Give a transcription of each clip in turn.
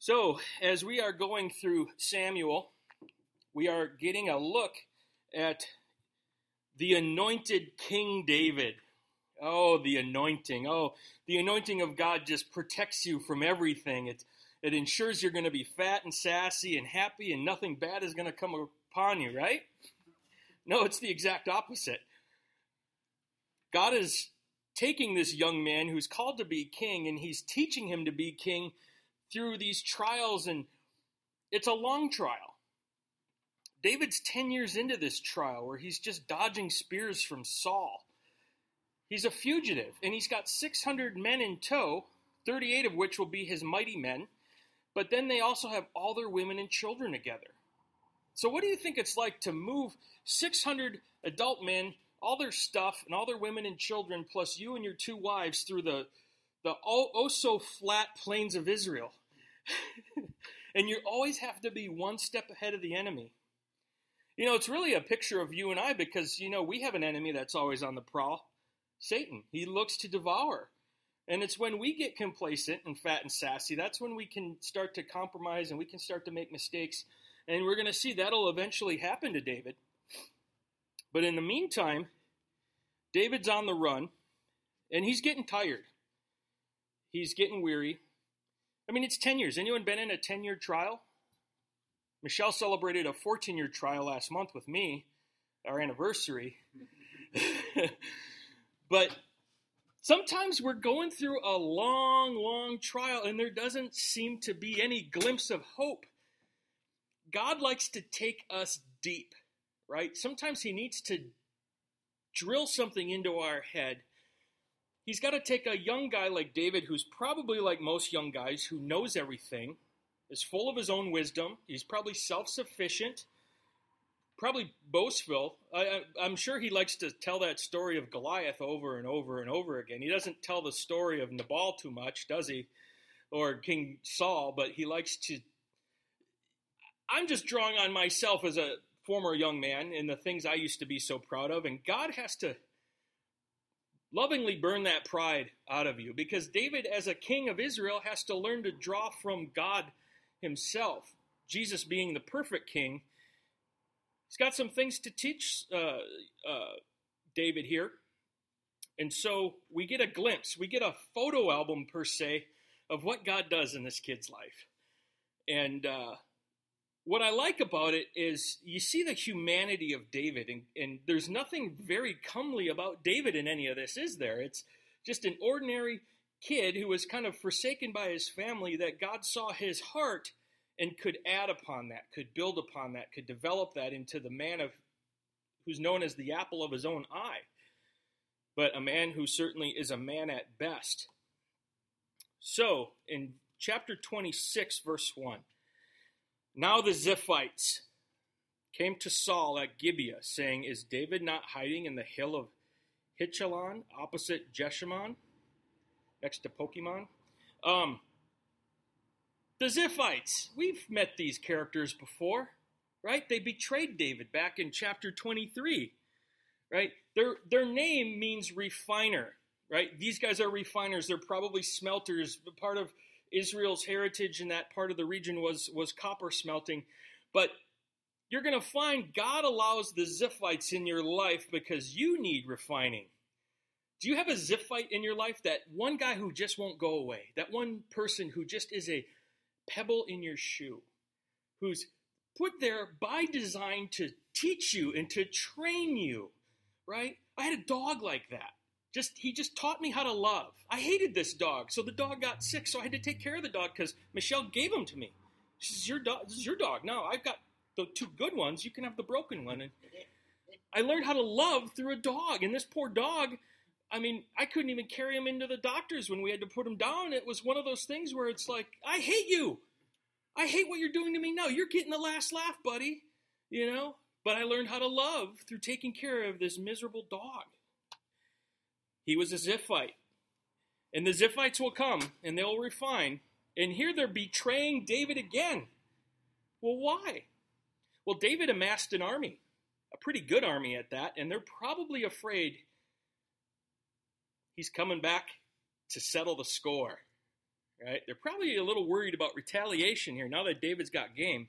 So, as we are going through Samuel, we are getting a look at the anointed King David. Oh, the anointing. Oh, the anointing of God just protects you from everything. It ensures you're going to be fat and sassy and happy and nothing bad is going to come upon you, right? No, it's the exact opposite. God is taking this young man who's called to be king, and he's teaching him to be king through these trials, and it's a long trial. David's 10 years into this trial where he's just dodging spears from Saul. He's a fugitive, and he's got 600 men in tow, 38 of which will be his mighty men, but then they also have all their women and children together. So what do you think it's like to move 600 adult men, all their stuff, and all their women and children, plus you and your two wives through the oh-so-flat plains of Israel? And you always have to be one step ahead of the enemy. You know, it's really a picture of you and I because, we have an enemy that's always on the prowl. Satan. He looks to devour. And it's when we get complacent and fat and sassy, that's when we can start to compromise and we can start to make mistakes. And we're going to see that'll eventually happen to David. But in the meantime, David's on the run, and he's getting tired. He's getting weary. I mean, it's 10 years. Anyone been in a 10-year trial? Michelle celebrated a 14-year trial last month with me, our anniversary. But sometimes we're going through a long, long trial, and there doesn't seem to be any glimpse of hope. God likes to take us deep, right? Sometimes he needs to drill something into our head. He's got to take a young guy like David, who's probably like most young guys, who knows everything, is full of his own wisdom. He's probably self-sufficient, probably boastful. I'm sure he likes to tell that story of Goliath over and over and over again. He doesn't tell the story of Nabal too much, does he? Or King Saul, but he likes to... I'm just drawing on myself as a former young man and the things I used to be so proud of, and God has to lovingly burn that pride out of you, because David, as a king of Israel, has to learn to draw from God himself. Jesus being the perfect king, he's got some things to teach David here. And so we get a glimpse, we get a photo album per se of what God does in this kid's life. And what I like about it is you see the humanity of David, and there's nothing very comely about David in any of this, is there? It's just an ordinary kid who was kind of forsaken by his family, that God saw his heart and could add upon that, could build upon that, could develop that into the man who's known as the apple of his own eye, but a man who certainly is a man at best. So, in chapter 26, verse 1, now the Ziphites came to Saul at Gibeah, saying, "Is David not hiding in the hill of Hitchelon, opposite Jeshimon?" Next to Pokemon. The Ziphites, we've met these characters before, right? They betrayed David back in chapter 23, right? Their name means refiner, right? These guys are refiners. They're probably smelters. Part of Israel's heritage in that part of the region was copper smelting. But you're going to find God allows the Ziphites in your life because you need refining. Do you have a Ziphite in your life? That one guy who just won't go away. That one person who just is a pebble in your shoe. Who's put there by design to teach you and to train you, right? I had a dog like that. He just taught me how to love. I hated this dog, so the dog got sick, so I had to take care of the dog because Michelle gave him to me. She says, this is your dog. No, I've got the two good ones. You can have the broken one. And I learned how to love through a dog. And this poor dog, I mean, I couldn't even carry him into the doctors when we had to put him down. It was one of those things where it's like, I hate you. I hate what you're doing to me now. You're getting the last laugh, buddy. But I learned how to love through taking care of this miserable dog. He was a Ziphite. And the Ziphites will come, and they'll refine. And here they're betraying David again. Well, why? Well, David amassed an army, a pretty good army at that, and they're probably afraid he's coming back to settle the score. right? They're probably a little worried about retaliation here now that David's got game.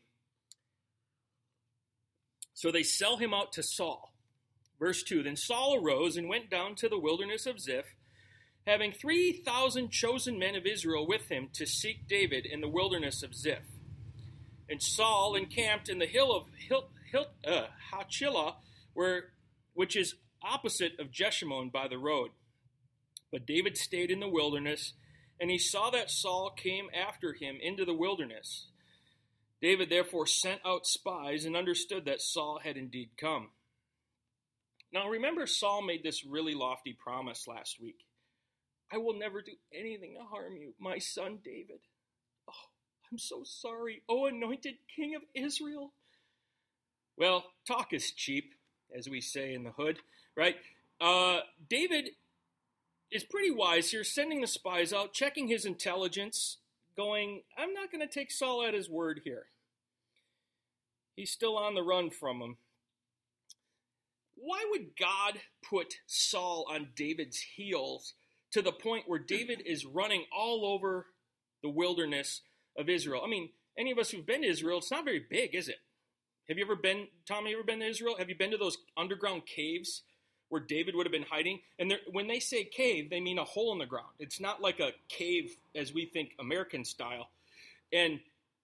So they sell him out to Saul. Verse 2, then Saul arose and went down to the wilderness of Ziph, having 3,000 chosen men of Israel with him to seek David in the wilderness of Ziph. And Saul encamped in the hill of Hachilah, which is opposite of Jeshimon by the road. But David stayed in the wilderness, and he saw that Saul came after him into the wilderness. David therefore sent out spies and understood that Saul had indeed come. Now remember, Saul made this really lofty promise last week. I will never do anything to harm you, my son David. Oh, I'm so sorry, O anointed king of Israel. Well, talk is cheap, as we say in the hood, right? David is pretty wise here, sending the spies out, checking his intelligence, going, I'm not going to take Saul at his word here. He's still on the run from him. Why would God put Saul on David's heels to the point where David is running all over the wilderness of Israel? I mean, any of us who've been to Israel, it's not very big, is it? Have you ever been, Tom, have you ever been to Israel? Have you been to those underground caves where David would have been hiding? And when they say cave, they mean a hole in the ground. It's not like a cave as we think American style. And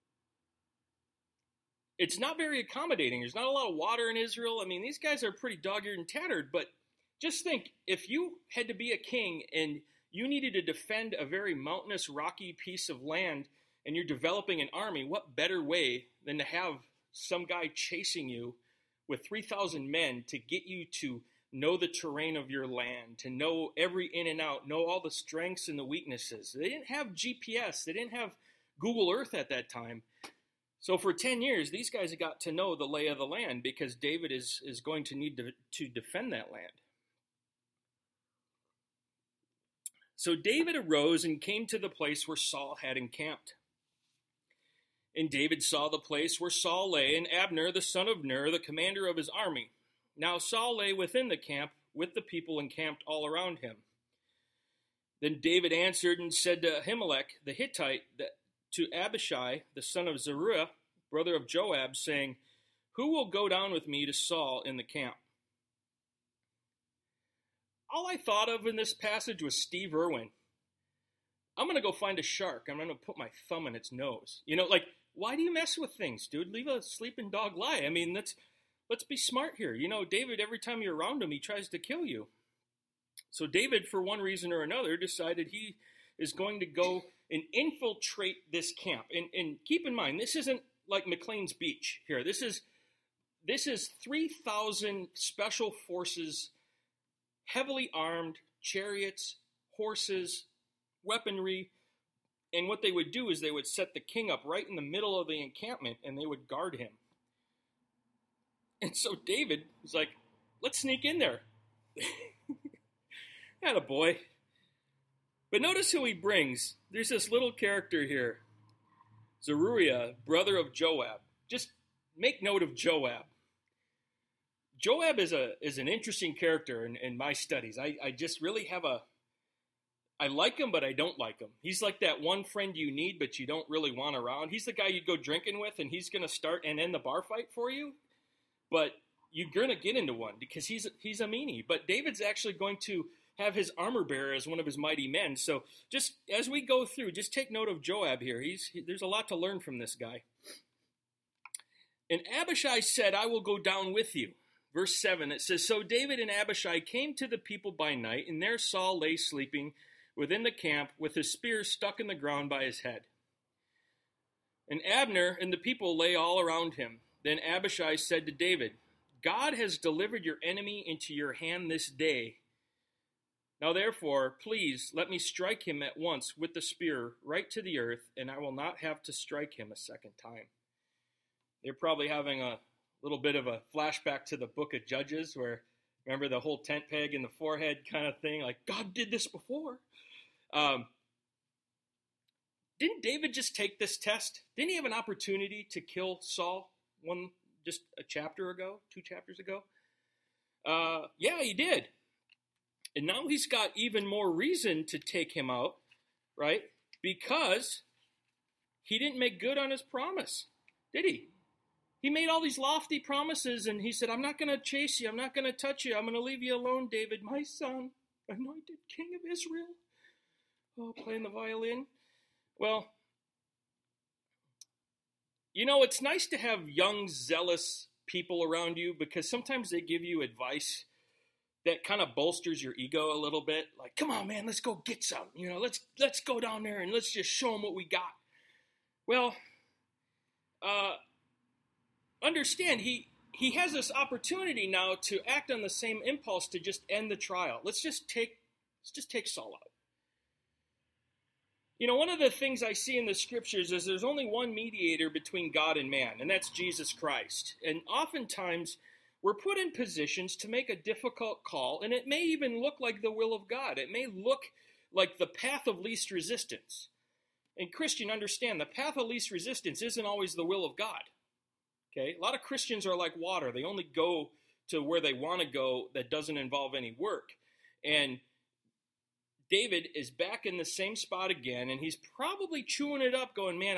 it's not very accommodating. There's not a lot of water in Israel. I mean, these guys are pretty dog-eared and tattered. But just think, if you had to be a king and you needed to defend a very mountainous, rocky piece of land and you're developing an army, what better way than to have some guy chasing you with 3,000 men to get you to know the terrain of your land, to know every in and out, know all the strengths and the weaknesses. They didn't have GPS. They didn't have Google Earth at that time. So for 10 years, these guys got to know the lay of the land because David is going to need to defend that land. So David arose and came to the place where Saul had encamped. And David saw the place where Saul lay, and Abner, the son of Ner, the commander of his army. Now Saul lay within the camp with the people encamped all around him. Then David answered and said to Ahimelech the Hittite, to Abishai, the son of Zeruiah, brother of Joab, saying, who will go down with me to Saul in the camp? All I thought of in this passage was Steve Irwin. I'm going to go find a shark. I'm going to put my thumb in its nose. You know, like, why do you mess with things, dude? Leave a sleeping dog lie. I mean, let's be smart here. You know, David, every time you're around him, he tries to kill you. So David, for one reason or another, decided he is going to go and infiltrate this camp. And keep in mind, this isn't like McLean's Beach here. This is 3,000 special forces, heavily armed, chariots, horses, weaponry. And what they would do is they would set the king up right in the middle of the encampment and they would guard him. And so David was like, let's sneak in there. Attaboy. But notice who he brings. There's this little character here. Zeruiah, brother of Joab. Just make note of Joab. Joab is an interesting character in my studies. I just really have I like him, but I don't like him. He's like that one friend you need, but you don't really want around. He's the guy you'd go drinking with, and he's going to start and end the bar fight for you. But you're going to get into one because he's a meanie. But David's actually going to have his armor bearer as one of his mighty men. So just as we go through, just take note of Joab here. There's a lot to learn from this guy. And Abishai said, I will go down with you. Verse 7, it says, so David and Abishai came to the people by night, and there Saul lay sleeping within the camp with his spear stuck in the ground by his head. And Abner and the people lay all around him. Then Abishai said to David, God has delivered your enemy into your hand this day. Now therefore, please let me strike him at once with the spear right to the earth, and I will not have to strike him a second time. They're probably having a little bit of a flashback to the book of Judges where, remember the whole tent peg in the forehead kind of thing? Like, God did this before. Didn't David just take this test? Didn't he have an opportunity to kill Saul just a chapter ago, 2 chapters ago? Yeah, he did. And now he's got even more reason to take him out, right? because he didn't make good on his promise, did he? He made all these lofty promises, and he said, I'm not going to chase you. I'm not going to touch you. I'm going to leave you alone, David, my son, anointed king of Israel. Oh, playing the violin. Well, you know, it's nice to have young, zealous people around you because sometimes they give you advice that kind of bolsters your ego a little bit. Like, come on, man, let's go get some. You know, let's go down there and let's just show them what we got. Well, understand, he has this opportunity now to act on the same impulse to just end the trial. Let's just take Saul out. You know, one of the things I see in the scriptures is there's only one mediator between God and man, and that's Jesus Christ. And oftentimes, we're put in positions to make a difficult call, and it may even look like the will of God. It may look like the path of least resistance. And Christian, understand, the path of least resistance isn't always the will of God. Okay? A lot of Christians are like water. They only go to where they want to go that doesn't involve any work. And David is back in the same spot again, and he's probably chewing it up going, man,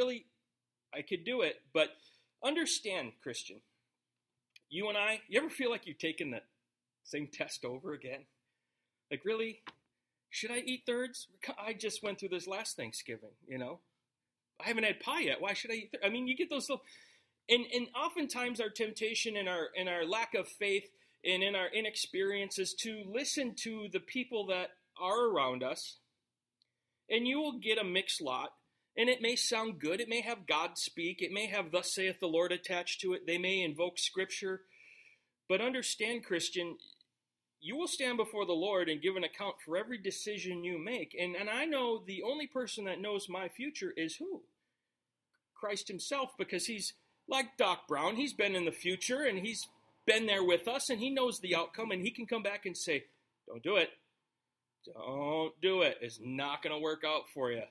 I could do it. But understand, Christian, you and I, you ever feel like you're taking the same test over again? Like, really? Should I eat thirds? I just went through this last Thanksgiving, you know? I haven't had pie yet. Why should I eat thirds? I mean, you get those little... And oftentimes our temptation and our lack of faith and in our inexperience is to listen to the people that are around us, and you will get a mixed lot, and it may sound good. It may have God speak. It may have thus saith the Lord attached to it. They may invoke scripture. But understand, Christian, you will stand before the Lord and give an account for every decision you make. And I know the only person that knows my future is who? Christ himself, because he's like Doc Brown. He's been in the future, and he's been there with us, and he knows the outcome, and he can come back and say, don't do it. Don't do it. It's not going to work out for you.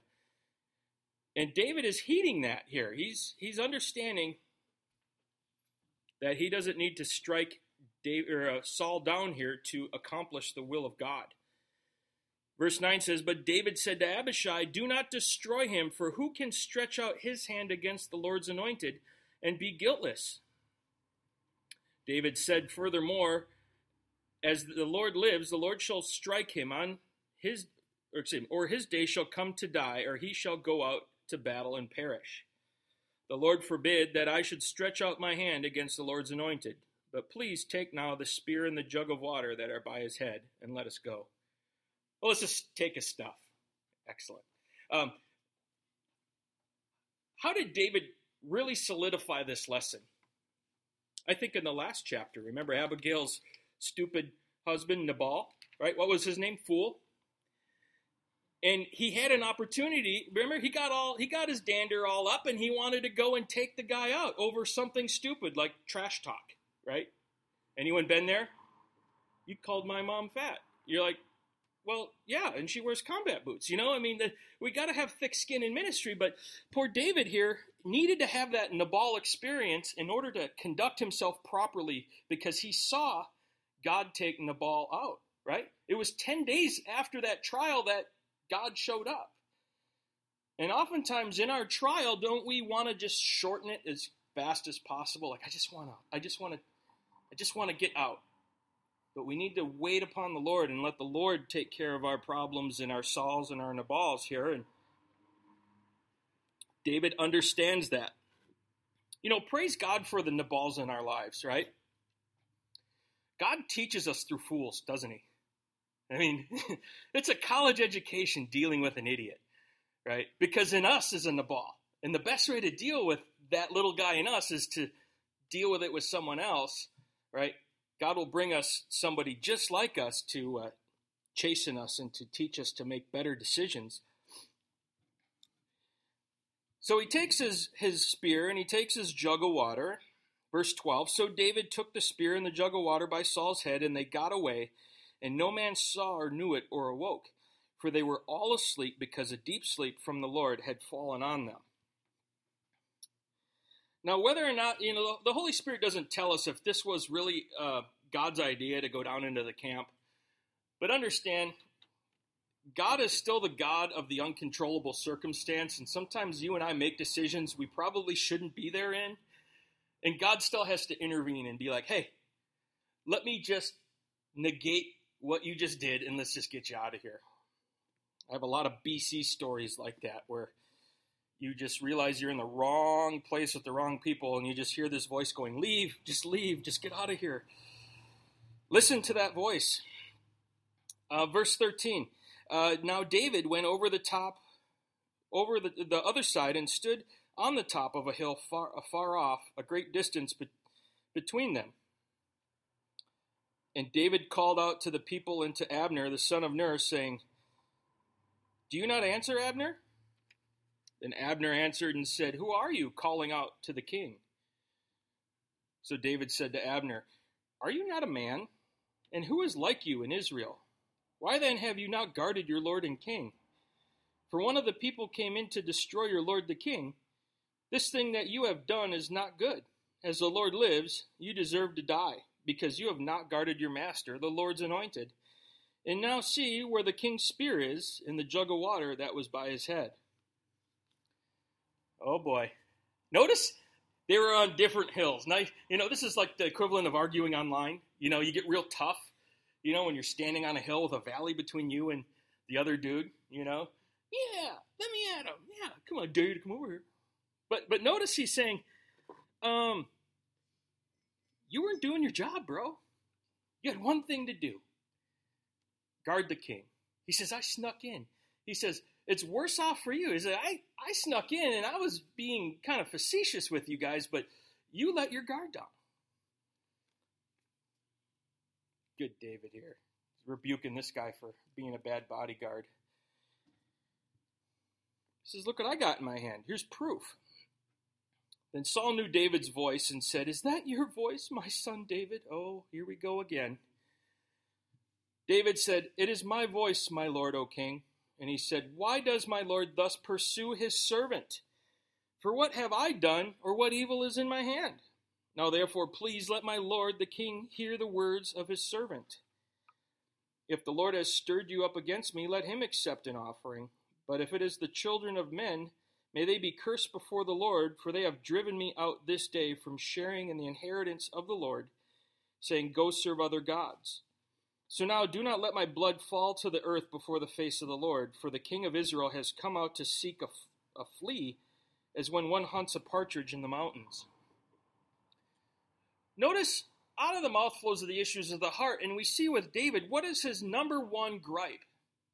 And David is heeding that here. He's understanding that he doesn't need to strike Saul down here to accomplish the will of God. Verse 9 says, but David said to Abishai, do not destroy him, for who can stretch out his hand against the Lord's anointed and be guiltless? David said furthermore, as the Lord lives, the Lord shall strike him on his day shall come to die, or he shall go out to battle and perish. The Lord forbid that I should stretch out my hand against the Lord's anointed. But please take now the spear and the jug of water that are by his head, and let us go. Well, let's just take his stuff. Excellent. How did David really solidify this lesson? I think in the last chapter. Remember Abigail's stupid husband, Nabal, right? What was his name? Fool. And he had an opportunity. Remember, he got his dander all up, and he wanted to go and take the guy out over something stupid like trash talk, right? Anyone been there? You called my mom fat. You're like, well, yeah, and she wears combat boots. You know, I mean, we got to have thick skin in ministry, but poor David here needed to have that Nabal experience in order to conduct himself properly, because he saw God take Nabal out, right? It was 10 days after that trial that God showed up. And oftentimes in our trial, don't we want to just shorten it as fast as possible? Like, I just want to get out. But we need to wait upon the Lord and let the Lord take care of our problems and our Sauls and our Nabals here. And David understands that. You know, praise God for the Nabals in our lives, right? God teaches us through fools, doesn't he? I mean, it's a college education dealing with an idiot, right? Because in us is a Nabal. And the best way to deal with that little guy in us is to deal with it with someone else, right? God will bring us somebody just like us to chasten us and to teach us to make better decisions. So he takes his spear and he takes his jug of water. Verse 12, so David took the spear and the jug of water by Saul's head, and they got away, and no man saw or knew it or awoke, for they were all asleep because a deep sleep from the Lord had fallen on them. Now, whether or not, you know, the Holy Spirit doesn't tell us if this was really God's idea to go down into the camp. But understand, God is still the God of the uncontrollable circumstance, and sometimes you and I make decisions we probably shouldn't be there in, and God still has to intervene and be like, hey, let me just negate what you just did, and let's just get you out of here. I have a lot of BC stories like that, where you just realize you're in the wrong place with the wrong people, and you just hear this voice going, leave, just get out of here. Listen to that voice. Verse 13. Now David went over the other side, and stood on the top of a hill far off, a great distance between them. And David called out to the people and to Abner, the son of Ner, saying, do you not answer, Abner? Then Abner answered and said, who are you calling out to the king? So David said to Abner, are you not a man? And who is like you in Israel? Why then have you not guarded your lord and king? For one of the people came in to destroy your lord the king. This thing that you have done is not good. As the Lord lives, you deserve to die, because you have not guarded your master, the Lord's anointed. And now see where the king's spear is, in the jug of water that was by his head. Oh boy. Notice they were on different hills. Now, this is like the equivalent of arguing online. You get real tough, when you're standing on a hill with a valley between you and the other dude, Yeah, let me at him. Yeah, come on, dude, come over here. But notice he's saying, you weren't doing your job, bro. You had one thing to do. Guard the king. He says, I snuck in. He says, it's worse off for you. He said, I snuck in, and I was being kind of facetious with you guys, but you let your guard down. Good David here. He's rebuking this guy for being a bad bodyguard. He says, look what I got in my hand. Here's proof. Then Saul knew David's voice and said, is that your voice, my son David? Oh, here we go again. David said, it is my voice, my lord, O king. And he said, why does my lord thus pursue his servant? For what have I done, or what evil is in my hand? Now therefore, please let my lord the king hear the words of his servant. If the Lord has stirred you up against me, let him accept an offering. But if it is the children of men, may they be cursed before the Lord, for they have driven me out this day from sharing in the inheritance of the Lord, saying, go serve other gods. So now do not let my blood fall to the earth before the face of the Lord, for the king of Israel has come out to seek a flea, as when one hunts a partridge in the mountains. Notice, out of the mouth flows of the issues of the heart, and we see with David, what is his number one gripe?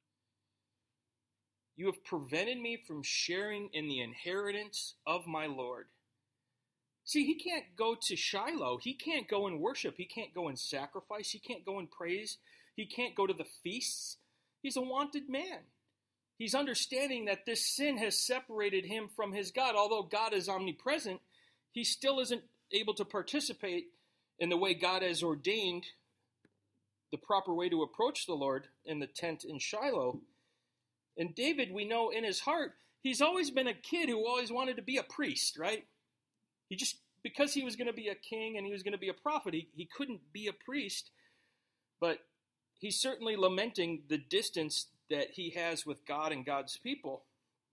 You have prevented me from sharing in the inheritance of my Lord. See, he can't go to Shiloh. He can't go and worship. He can't go and sacrifice. He can't go and praise. He can't go to the feasts. He's a wanted man. He's understanding that this sin has separated him from his God. Although God is omnipresent, he still isn't able to participate in the way God has ordained the proper way to approach the Lord in the tent in Shiloh. And David, we know in his heart, he's always been a kid who always wanted to be a priest, right? Because he was going to be a king and he was going to be a prophet, he couldn't be a priest. But he's certainly lamenting the distance that he has with God and God's people.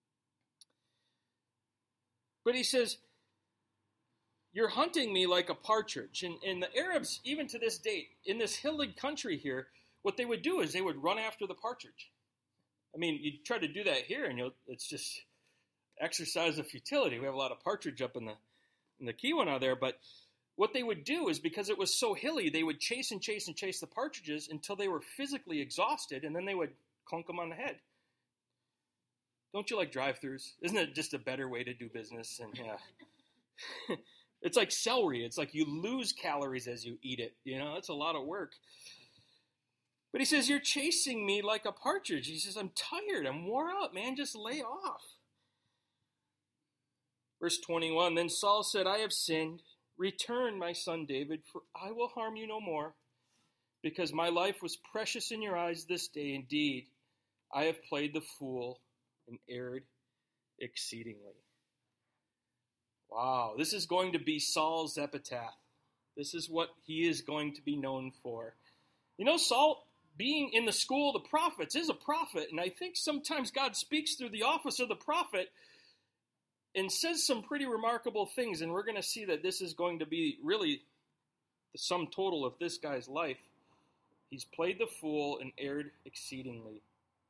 But he says, you're hunting me like a partridge. And the Arabs, even to this date, in this hilly country here, what they would do is they would run after the partridge. I mean, you try to do that here, and it's just exercise of futility. We have a lot of partridge up in the Keweenaw there, but what they would do is, because it was so hilly, they would chase and chase and chase the partridges until they were physically exhausted, and then they would clunk them on the head. Don't you like drive-thrus? Isn't it just a better way to do business? And yeah, it's like celery. It's like you lose calories as you eat it. It's a lot of work. But he says, you're chasing me like a partridge. He says, I'm tired. I'm wore out, man. Just lay off. Verse 21, then Saul said, I have sinned. Return, my son David, for I will harm you no more, because my life was precious in your eyes this day. Indeed, I have played the fool and erred exceedingly. Wow, this is going to be Saul's epitaph. This is what he is going to be known for. Saul being in the school of the prophets, is a prophet. And I think sometimes God speaks through the office of the prophet and says some pretty remarkable things. And we're going to see that this is going to be really the sum total of this guy's life. He's played the fool and erred exceedingly.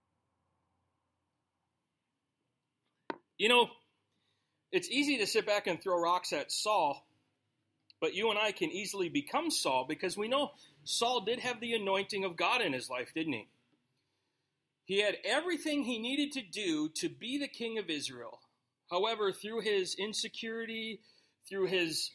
You know, it's easy to sit back and throw rocks at Saul, but you and I can easily become Saul because we know Saul did have the anointing of God in his life, didn't he? He had everything he needed to do to be the king of Israel. However, through his insecurity, through his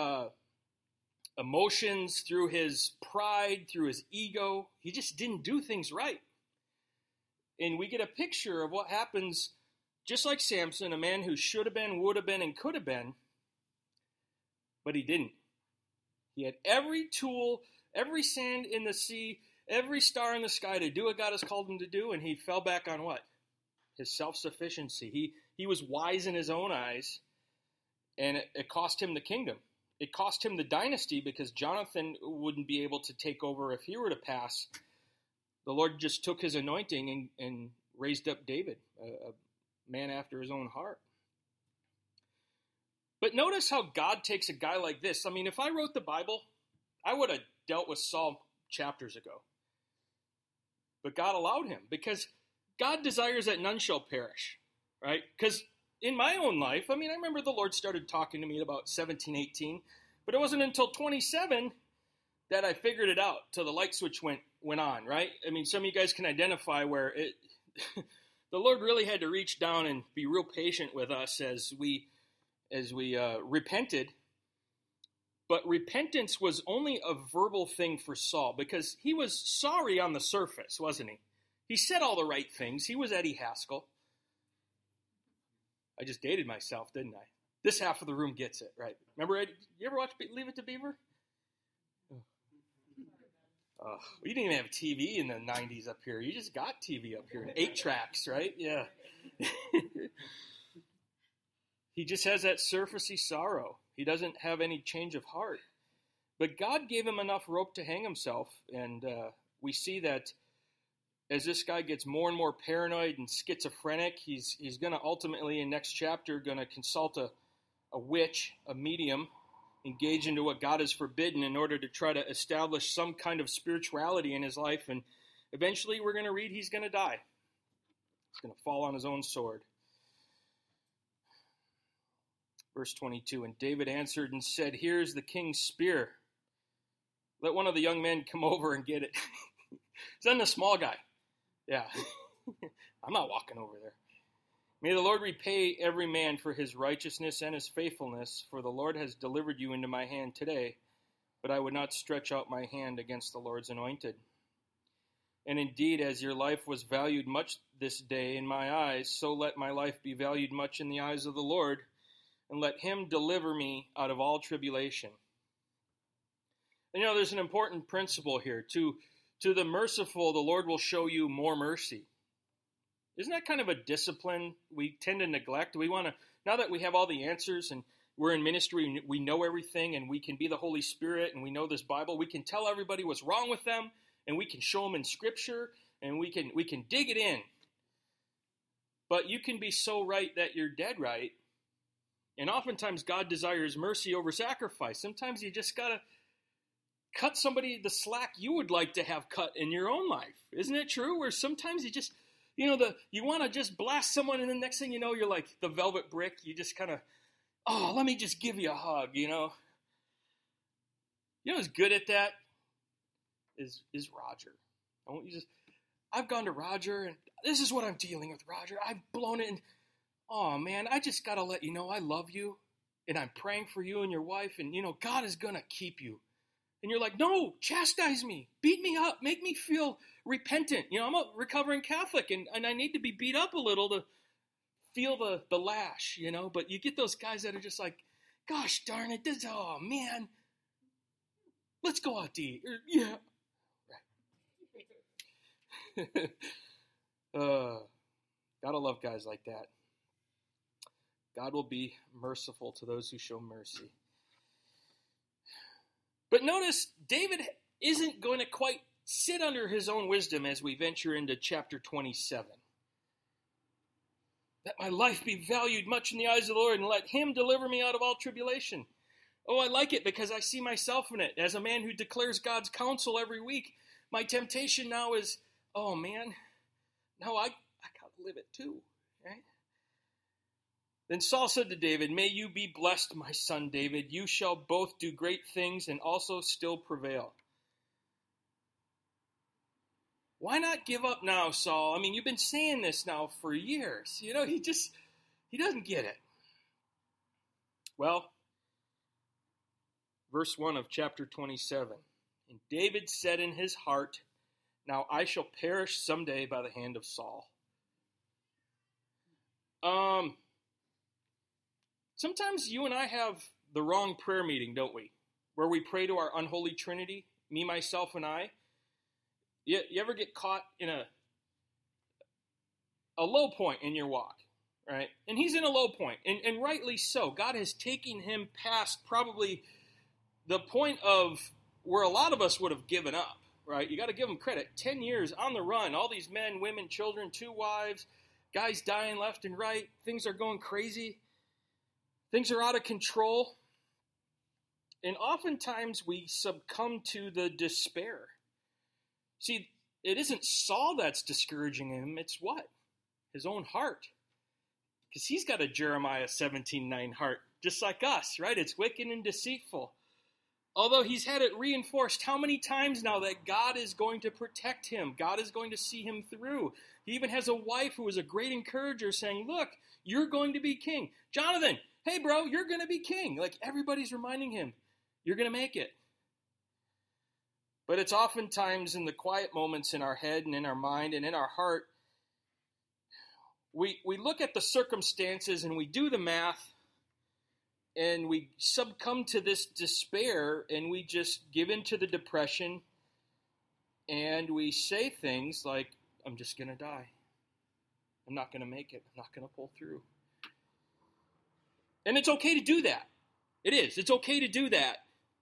emotions, through his pride, through his ego, he just didn't do things right. And we get a picture of what happens, just like Samson, a man who should have been, would have been, and could have been, but he didn't. He had every tool, every sand in the sea, every star in the sky to do what God has called him to do, and he fell back on what? His self-sufficiency. He was wise in his own eyes, and it cost him the kingdom. It cost him the dynasty because Jonathan wouldn't be able to take over if he were to pass. The Lord just took his anointing and raised up David, a man after his own heart. But notice how God takes a guy like this. I mean, if I wrote the Bible, I would have dealt with Saul chapters ago. But God allowed him because God desires that none shall perish, right? Because in my own life, I mean, I remember the Lord started talking to me at about 17, 18, but it wasn't until 27 that I figured it out, till the light switch went on, right? I mean, some of you guys can identify where the Lord really had to reach down and be real patient with us as we repented. But repentance was only a verbal thing for Saul because he was sorry on the surface, wasn't he? He said all the right things. He was Eddie Haskell. I just dated myself, didn't I? This half of the room gets it, right? Remember, Eddie, you ever watch Leave It to Beaver? You didn't even have TV in the 90s up here. You just got TV up here. 8 tracks, right? Yeah. He just has that surfacey sorrow. He doesn't have any change of heart. But God gave him enough rope to hang himself, and we see that as this guy gets more and more paranoid and schizophrenic, he's going to ultimately, in next chapter, going to consult a witch, a medium, engage into what God has forbidden in order to try to establish some kind of spirituality in his life. And eventually we're going to read he's going to die. He's going to fall on his own sword. Verse 22, and David answered and said, here's the king's spear. Let one of the young men come over and get it. Send the small guy. Yeah, I'm not walking over there. May the Lord repay every man for his righteousness and his faithfulness, for the Lord has delivered you into my hand today, but I would not stretch out my hand against the Lord's anointed. And indeed, as your life was valued much this day in my eyes, so let my life be valued much in the eyes of the Lord, and let him deliver me out of all tribulation. And there's an important principle here. To the merciful, the Lord will show you more mercy. Isn't that kind of a discipline we tend to neglect? We want to, now that we have all the answers and we're in ministry, we know everything, and we can be the Holy Spirit, and we know this Bible, we can tell everybody what's wrong with them, and we can show them in Scripture, and we can dig it in. But you can be so right that you're dead right. And oftentimes God desires mercy over sacrifice. Sometimes you just got to cut somebody the slack you would like to have cut in your own life. Isn't it true? Where sometimes you just, you want to just blast someone, and the next thing you know, you're like the velvet brick. You just kind of, let me just give you a hug, You know who's good at that? Is Roger. I've gone to Roger, and this is what I'm dealing with, Roger. I've blown it, and oh man, I just got to let you know I love you, and I'm praying for you and your wife, and God is going to keep you. And you're like, no, chastise me, beat me up, make me feel repentant. I'm a recovering Catholic, and I need to be beat up a little to feel the lash, But you get those guys that are just like, gosh darn it, oh man, let's go out to eat. Yeah. Right. Gotta love guys like that. God will be merciful to those who show mercy. But notice, David isn't going to quite sit under his own wisdom as we venture into chapter 27. Let my life be valued much in the eyes of the Lord, and let him deliver me out of all tribulation. Oh, I like it because I see myself in it. As a man who declares God's counsel every week, my temptation now is, oh man, now I got to live it too, right? Then Saul said to David, may you be blessed, my son David. You shall both do great things and also still prevail. Why not give up now, Saul? I mean, you've been saying this now for years. You know, he doesn't get it. Well, verse 1 of chapter 27. And David said in his heart, now I shall perish someday by the hand of Saul. Sometimes you and I have the wrong prayer meeting, don't we? Where we pray to our unholy trinity, me, myself, and I. You ever get caught in a low point in your walk, right? And he's in a low point, and rightly so. God has taken him past probably the point of where a lot of us would have given up, right? You got to give him credit. 10 years on the run, all these men, women, children, 2 wives, guys dying left and right. Things are going crazy. Things are out of control. And oftentimes we succumb to the despair. See, it isn't Saul that's discouraging him. It's what? His own heart. Because he's got a Jeremiah 17:9 heart, just like us, right? It's wicked and deceitful. Although he's had it reinforced how many times now that God is going to protect him. God is going to see him through. He even has a wife who is a great encourager saying, look, you're going to be king. Jonathan, hey bro, you're going to be king. Like everybody's reminding him, you're going to make it. But it's oftentimes in the quiet moments in our head and in our mind and in our heart, we look at the circumstances and we do the math and we succumb to this despair and we just give in to the depression and we say things like, I'm just going to die. I'm not going to make it. I'm not going to pull through. And it's okay to do that. It is. It's okay to do that.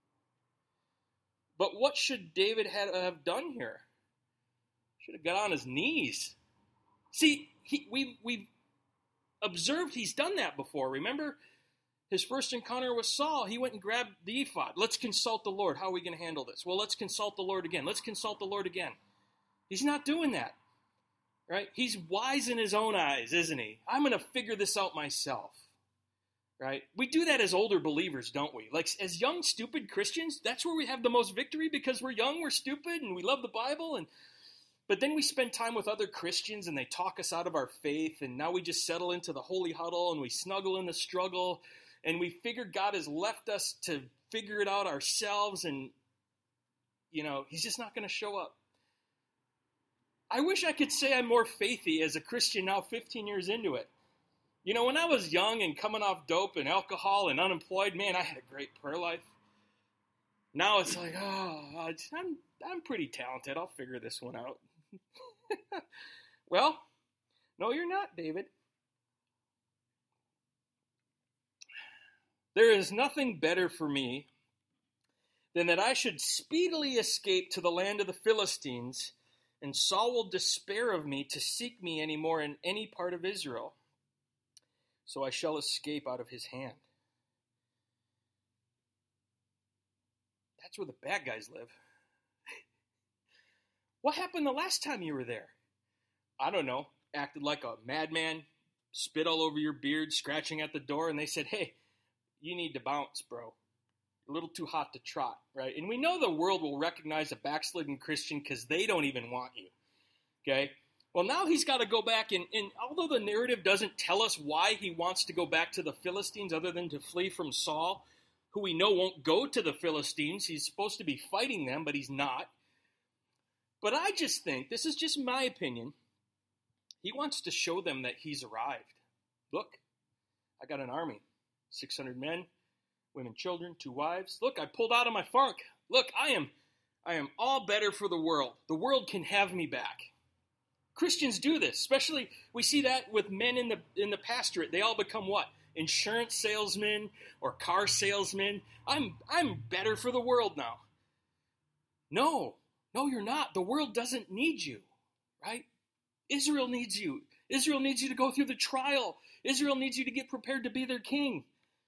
But what should David have done here? Should have got on his knees. See, we've observed he's done that before. Remember his first encounter with Saul? He went and grabbed the ephod. Let's consult the Lord. How are we going to handle this? Well, let's consult the Lord again. Let's consult the Lord again. He's not doing that, right? He's wise in his own eyes, isn't he? I'm going to figure this out myself. Right? We do that as older believers, don't we? Like as young, stupid Christians, that's where we have the most victory because we're young, we're stupid, and we love the Bible. But then we spend time with other Christians and they talk us out of our faith, and now we just settle into the holy huddle and we snuggle in the struggle, and we figure God has left us to figure it out ourselves, and, you know, he's just not going to show up. I wish I could say I'm more faithy as a Christian now 15 years into it. You know, when I was young and coming off dope and alcohol and unemployed, man, I had a great prayer life. Now it's like, oh, I'm pretty talented. I'll figure this one out. Well, no, you're not, David. There is nothing better for me than that I should speedily escape to the land of the Philistines, and Saul will despair of me to seek me any more in any part of Israel. So I shall escape out of his hand. That's where the bad guys live. What happened the last time you were there? I don't know. Acted like a madman, spit all over your beard, scratching at the door, and they said, hey, you need to bounce, bro. A little too hot to trot, right? And we know the world will recognize a backslidden Christian because they don't even want you, okay? Well, now he's got to go back, and although the narrative doesn't tell us why he wants to go back to the Philistines other than to flee from Saul, who we know won't go to the Philistines. He's supposed to be fighting them, but he's not. But I just think, this is just my opinion, he wants to show them that he's arrived. Look, I got an army, 600 men, women, children, 2 wives. Look, I pulled out of my funk. Look, I am all better for the world. The world can have me back. Christians do this, especially we see that with men in the pastorate. They all become what? Insurance salesmen or car salesmen. I'm better for the world now. No, No, you're not. The world doesn't need you, right? Israel needs you. Israel needs you to go through the trial. Israel needs you to get prepared to be their king.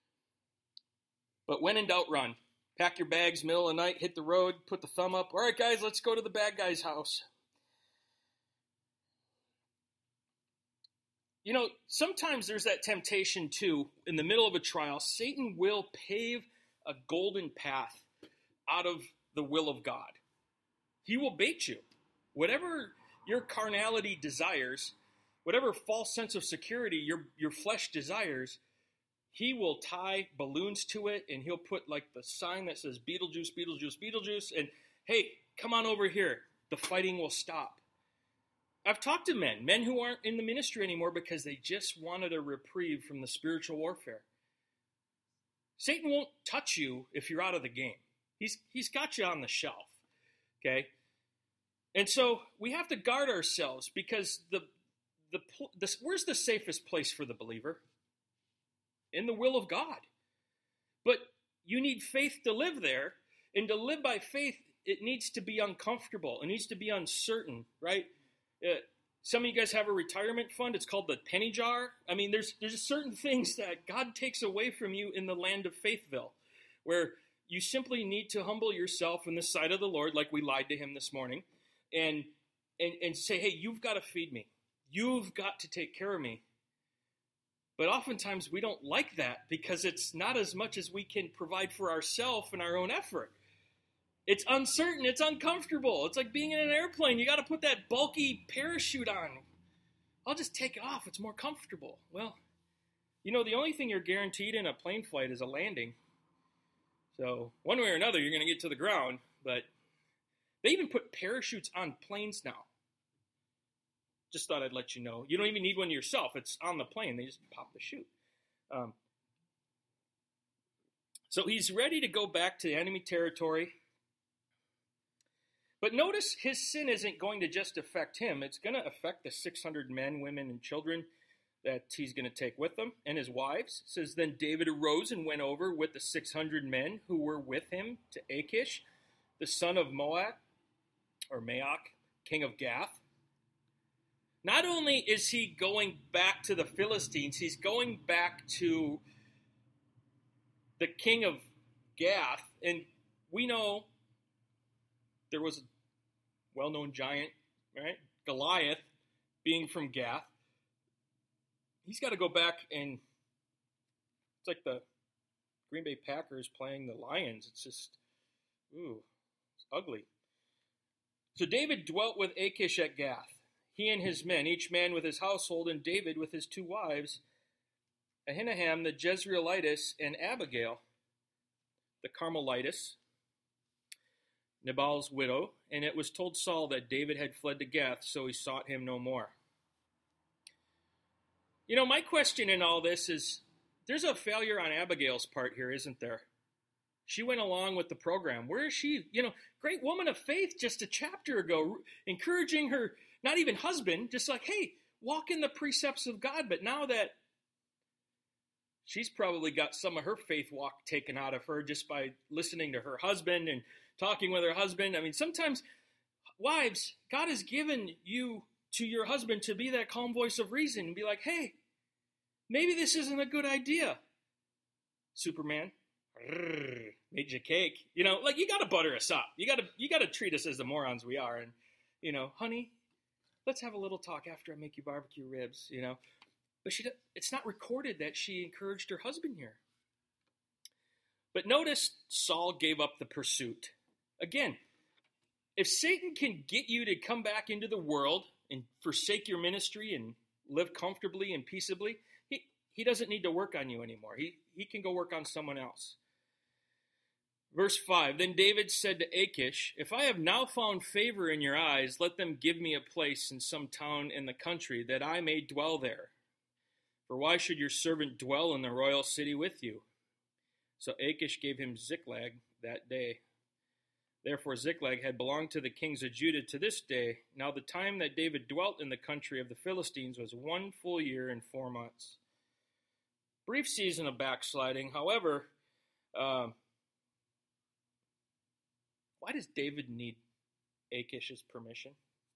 But when in doubt, run. Pack your bags, middle of the night, hit the road, put the thumb up. All right, guys, let's go to the bad guy's house. You know, sometimes there's that temptation too. In the middle of a trial, Satan will pave a golden path out of the will of God. He will bait you. Whatever your carnality desires, whatever false sense of security your flesh desires, he will tie balloons to it, and he'll put like the sign that says Beetlejuice, Beetlejuice, Beetlejuice, and hey, come on over here. The fighting will stop. I've talked to men who aren't in the ministry anymore because they just wanted a reprieve from the spiritual warfare. Satan won't touch you if you're out of the game. He's got you on the shelf, okay? And so we have to guard ourselves because where's the safest place for the believer? In the will of God. But you need faith to live there, and to live by faith, it needs to be uncomfortable. It needs to be uncertain, right? Some of you guys have a retirement fund. It's called the penny jar. I mean, there's certain things that God takes away from you in the land of Faithville, where you simply need to humble yourself in the sight of the Lord, like we lied to him this morning, and say, hey, you've got to feed me. You've got to take care of me. But oftentimes we don't like that because it's not as much as we can provide for ourselves in our own effort. It's uncertain. It's uncomfortable. It's like being in an airplane. You got to put that bulky parachute on. I'll just take it off. It's more comfortable. Well, you know, the only thing you're guaranteed in a plane flight is a landing. So one way or another, you're going to get to the ground. But they even put parachutes on planes now. Just thought I'd let you know. You don't even need one yourself. It's on the plane. They just pop the chute. So he's ready to go back to enemy territory. But notice his sin isn't going to just affect him. It's going to affect the 600 men, women, and children that he's going to take with him, and his wives. It says, then David arose and went over with the 600 men who were with him to Achish, the son of Maoch, king of Gath. Not only is he going back to the Philistines, he's going back to the king of Gath. And we know there was a well-known giant, right? Goliath, being from Gath. He's got to go back, and it's like the Green Bay Packers playing the Lions. It's just, it's ugly. So David dwelt with Achish at Gath, he and his men, each man with his household, and David with his two wives, Ahinoam the Jezreelitess, and Abigail the Carmelitess, Nabal's widow. And it was told Saul that David had fled to Gath, so he sought him no more. You know, my question in all this is, there's a failure on Abigail's part here, isn't there? She went along with the program. Where is she? You know, great woman of faith just a chapter ago, encouraging her, not even husband, just like, hey, walk in the precepts of God. But now that she's probably got some of her faith walk taken out of her just by listening to her husband and talking with her husband. I mean, sometimes, wives, God has given you to your husband to be that calm voice of reason and be like, hey, maybe this isn't a good idea. Superman, made you cake. You know, like, you got to butter us up. You got to treat us as the morons we are. And, you know, honey, let's have a little talk after I make you barbecue ribs, you know. But it's not recorded that she encouraged her husband here. But notice Saul gave up the pursuit. Again, if Satan can get you to come back into the world and forsake your ministry and live comfortably and peaceably, he doesn't need to work on you anymore. He can go work on someone else. Verse 5, then David said to Achish, if I have now found favor in your eyes, let them give me a place in some town in the country, that I may dwell there. For why should your servant dwell in the royal city with you? So Achish gave him Ziklag that day. Therefore Ziklag had belonged to the kings of Judah to this day. Now the time that David dwelt in the country of the Philistines was 1 full year and 4 months. Brief season of backsliding. However, why does David need Achish's permission?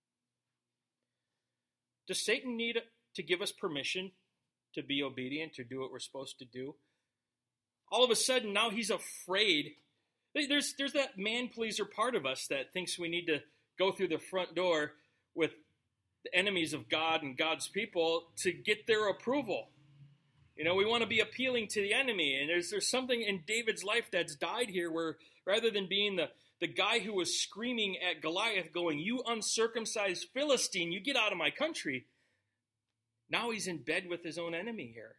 Does Satan need to give us permission to be obedient, to do what we're supposed to do? All of a sudden, now he's afraid. There's that man-pleaser part of us that thinks we need to go through the front door with the enemies of God and God's people to get their approval. You know, we want to be appealing to the enemy. And there's something in David's life that's died here where rather than being the guy who was screaming at Goliath going, "You uncircumcised Philistine, you get out of my country," now he's in bed with his own enemy here.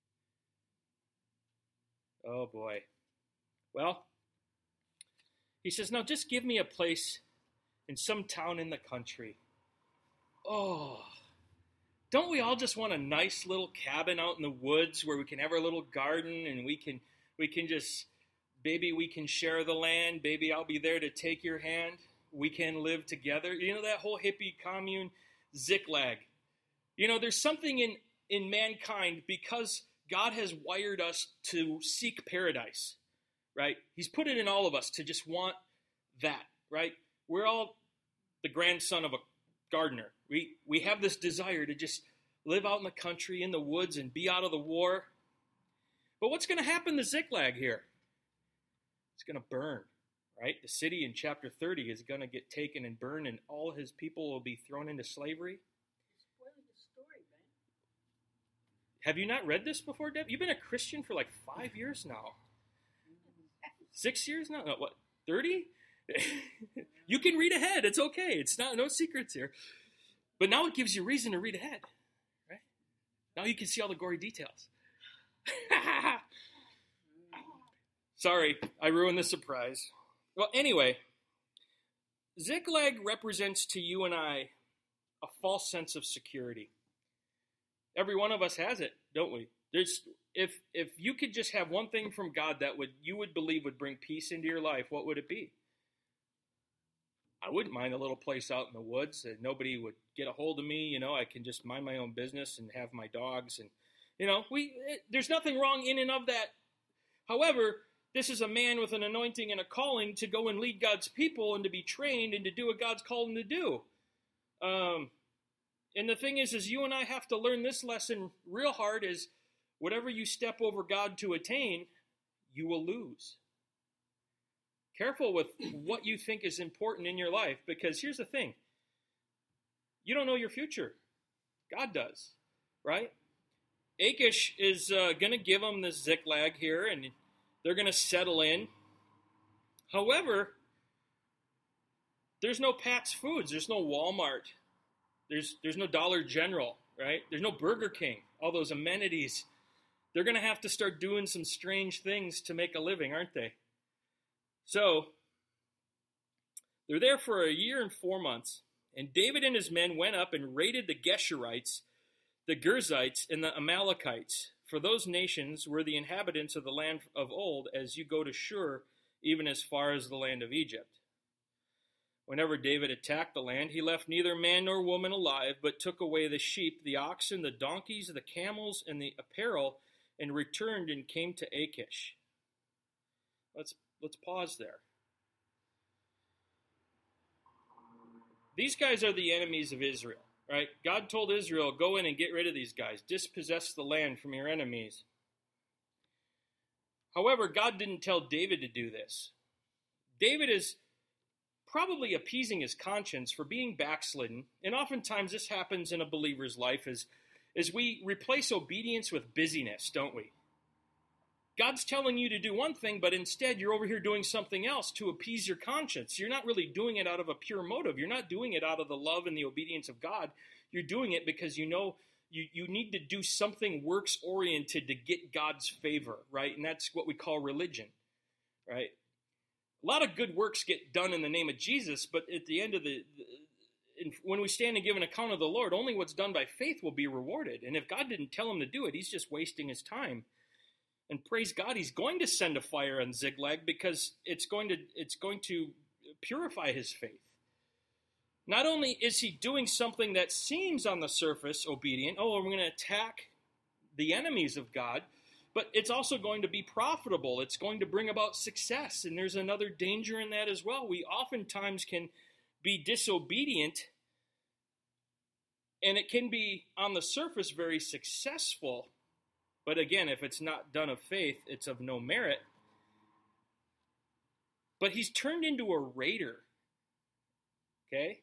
Oh boy. Well, he says, "No, just give me a place in some town in the country." Oh, don't we all just want a nice little cabin out in the woods where we can have our little garden and we can just, baby, we can share the land. Baby, I'll be there to take your hand. We can live together. You know, that whole hippie commune, Ziklag. You know, there's something in mankind because God has wired us to seek paradise, right? He's put it in all of us to just want that, right? We're all the grandson of a gardener. We have this desire to just live out in the country, in the woods, and be out of the war. But what's going to happen to Ziklag here? It's going to burn, right? The city in chapter 30 is going to get taken and burned, and all his people will be thrown into slavery. You're spoiling the story, man. Have you not read this before, Deb? You've been a Christian for like 5 years now. 6 years now? No, what, 30? You can read ahead. It's okay. It's no secrets here. But now it gives you reason to read ahead, right? Now you can see all the gory details. Sorry, I ruined the surprise. Well, anyway, Ziklag represents to you and I a false sense of security. Every one of us has it, don't we? If you could just have one thing from God that you would believe would bring peace into your life, what would it be? I wouldn't mind a little place out in the woods that nobody would get a hold of me. You know, I can just mind my own business and have my dogs. And, you know, there's nothing wrong in and of that. However, this is a man with an anointing and a calling to go and lead God's people and to be trained and to do what God's called him to do. And the thing is you and I have to learn this lesson real hard is whatever you step over God to attain, you will lose. Careful with what you think is important in your life, because here's the thing. You don't know your future. God does, right? Achish is going to give them this Ziklag here, and they're going to settle in. However, there's no Pat's Foods. There's no Walmart. There's no Dollar General, right? There's no Burger King. All those amenities. They're going to have to start doing some strange things to make a living, aren't they? So, they're there for 1 year and 4 months, and David and his men went up and raided the Geshurites, the Girzites, and the Amalekites, for those nations were the inhabitants of the land of old, as you go to Shur, even as far as the land of Egypt. Whenever David attacked the land, he left neither man nor woman alive, but took away the sheep, the oxen, the donkeys, the camels, and the apparel, and returned and came to Achish. Let's pause there. These guys are the enemies of Israel, right? God told Israel, go in and get rid of these guys. Dispossess the land from your enemies. However, God didn't tell David to do this. David is probably appeasing his conscience for being backslidden. And oftentimes this happens in a believer's life as we replace obedience with busyness, don't we? God's telling you to do one thing, but instead you're over here doing something else to appease your conscience. You're not really doing it out of a pure motive. You're not doing it out of the love and the obedience of God. You're doing it because you know you need to do something works-oriented to get God's favor, right? And that's what we call religion, right? A lot of good works get done in the name of Jesus, but at the end of when we stand and give an account of the Lord, only what's done by faith will be rewarded. And if God didn't tell him to do it, he's just wasting his time. And praise God, he's going to send a fire on Ziklag because it's going to purify his faith. Not only is he doing something that seems on the surface obedient, we're going to attack the enemies of God, but it's also going to be profitable. It's going to bring about success, and there's another danger in that as well. We oftentimes can be disobedient, and it can be, on the surface, very successful. But again, if it's not done of faith, it's of no merit. But he's turned into a raider. Okay?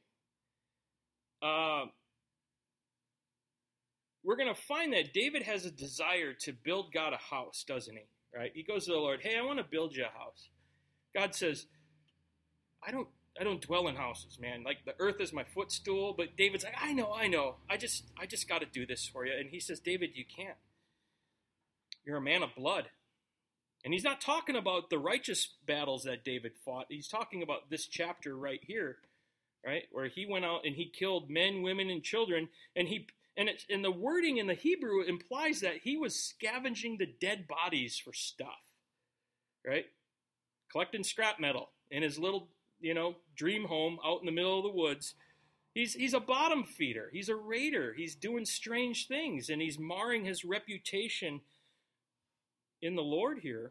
We're going to find that David has a desire to build God a house, doesn't he? Right? He goes to the Lord, hey, I want to build you a house. God says, I don't dwell in houses, man. Like, the earth is my footstool. But David's like, I know. I just got to do this for you. And he says, David, you can't. You're a man of blood. And he's not talking about the righteous battles that David fought. He's talking about this chapter right here, right? Where he went out and he killed men, women, and children. And the wording in the Hebrew implies that he was scavenging the dead bodies for stuff, right? Collecting scrap metal in his little, dream home out in the middle of the woods. He's a bottom feeder. He's a raider. He's doing strange things, and he's marring his reputation in the Lord here.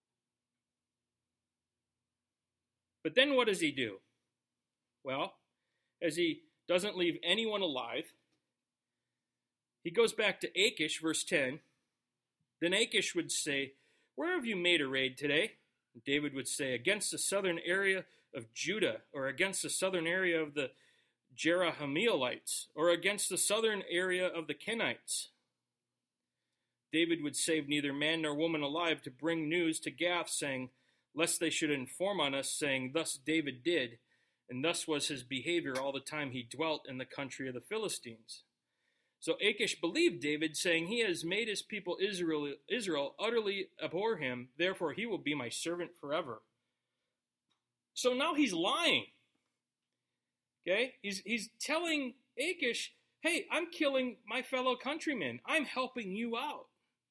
But then what does he do? Well, as he doesn't leave anyone alive, he goes back to Achish, verse 10. Then Achish would say, where have you made a raid today? And David would say, against the southern area of Judah, or against the southern area of the Jerahmeelites, or against the southern area of the Kenites. David would save neither man nor woman alive to bring news to Gath, saying, lest they should inform on us, saying, thus David did, and thus was his behavior all the time he dwelt in the country of the Philistines. So Achish believed David, saying, he has made his people Israel utterly abhor him, therefore he will be my servant forever. So now he's lying. Okay? He's telling Achish, hey, I'm killing my fellow countrymen. I'm helping you out.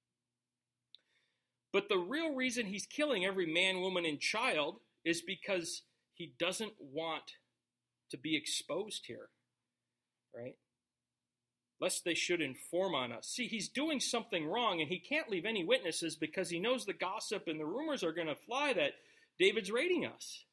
But the real reason he's killing every man, woman, and child is because he doesn't want to be exposed here, right? Lest they should inform on us. See, he's doing something wrong, and he can't leave any witnesses because he knows the gossip and the rumors are going to fly that David's raiding us.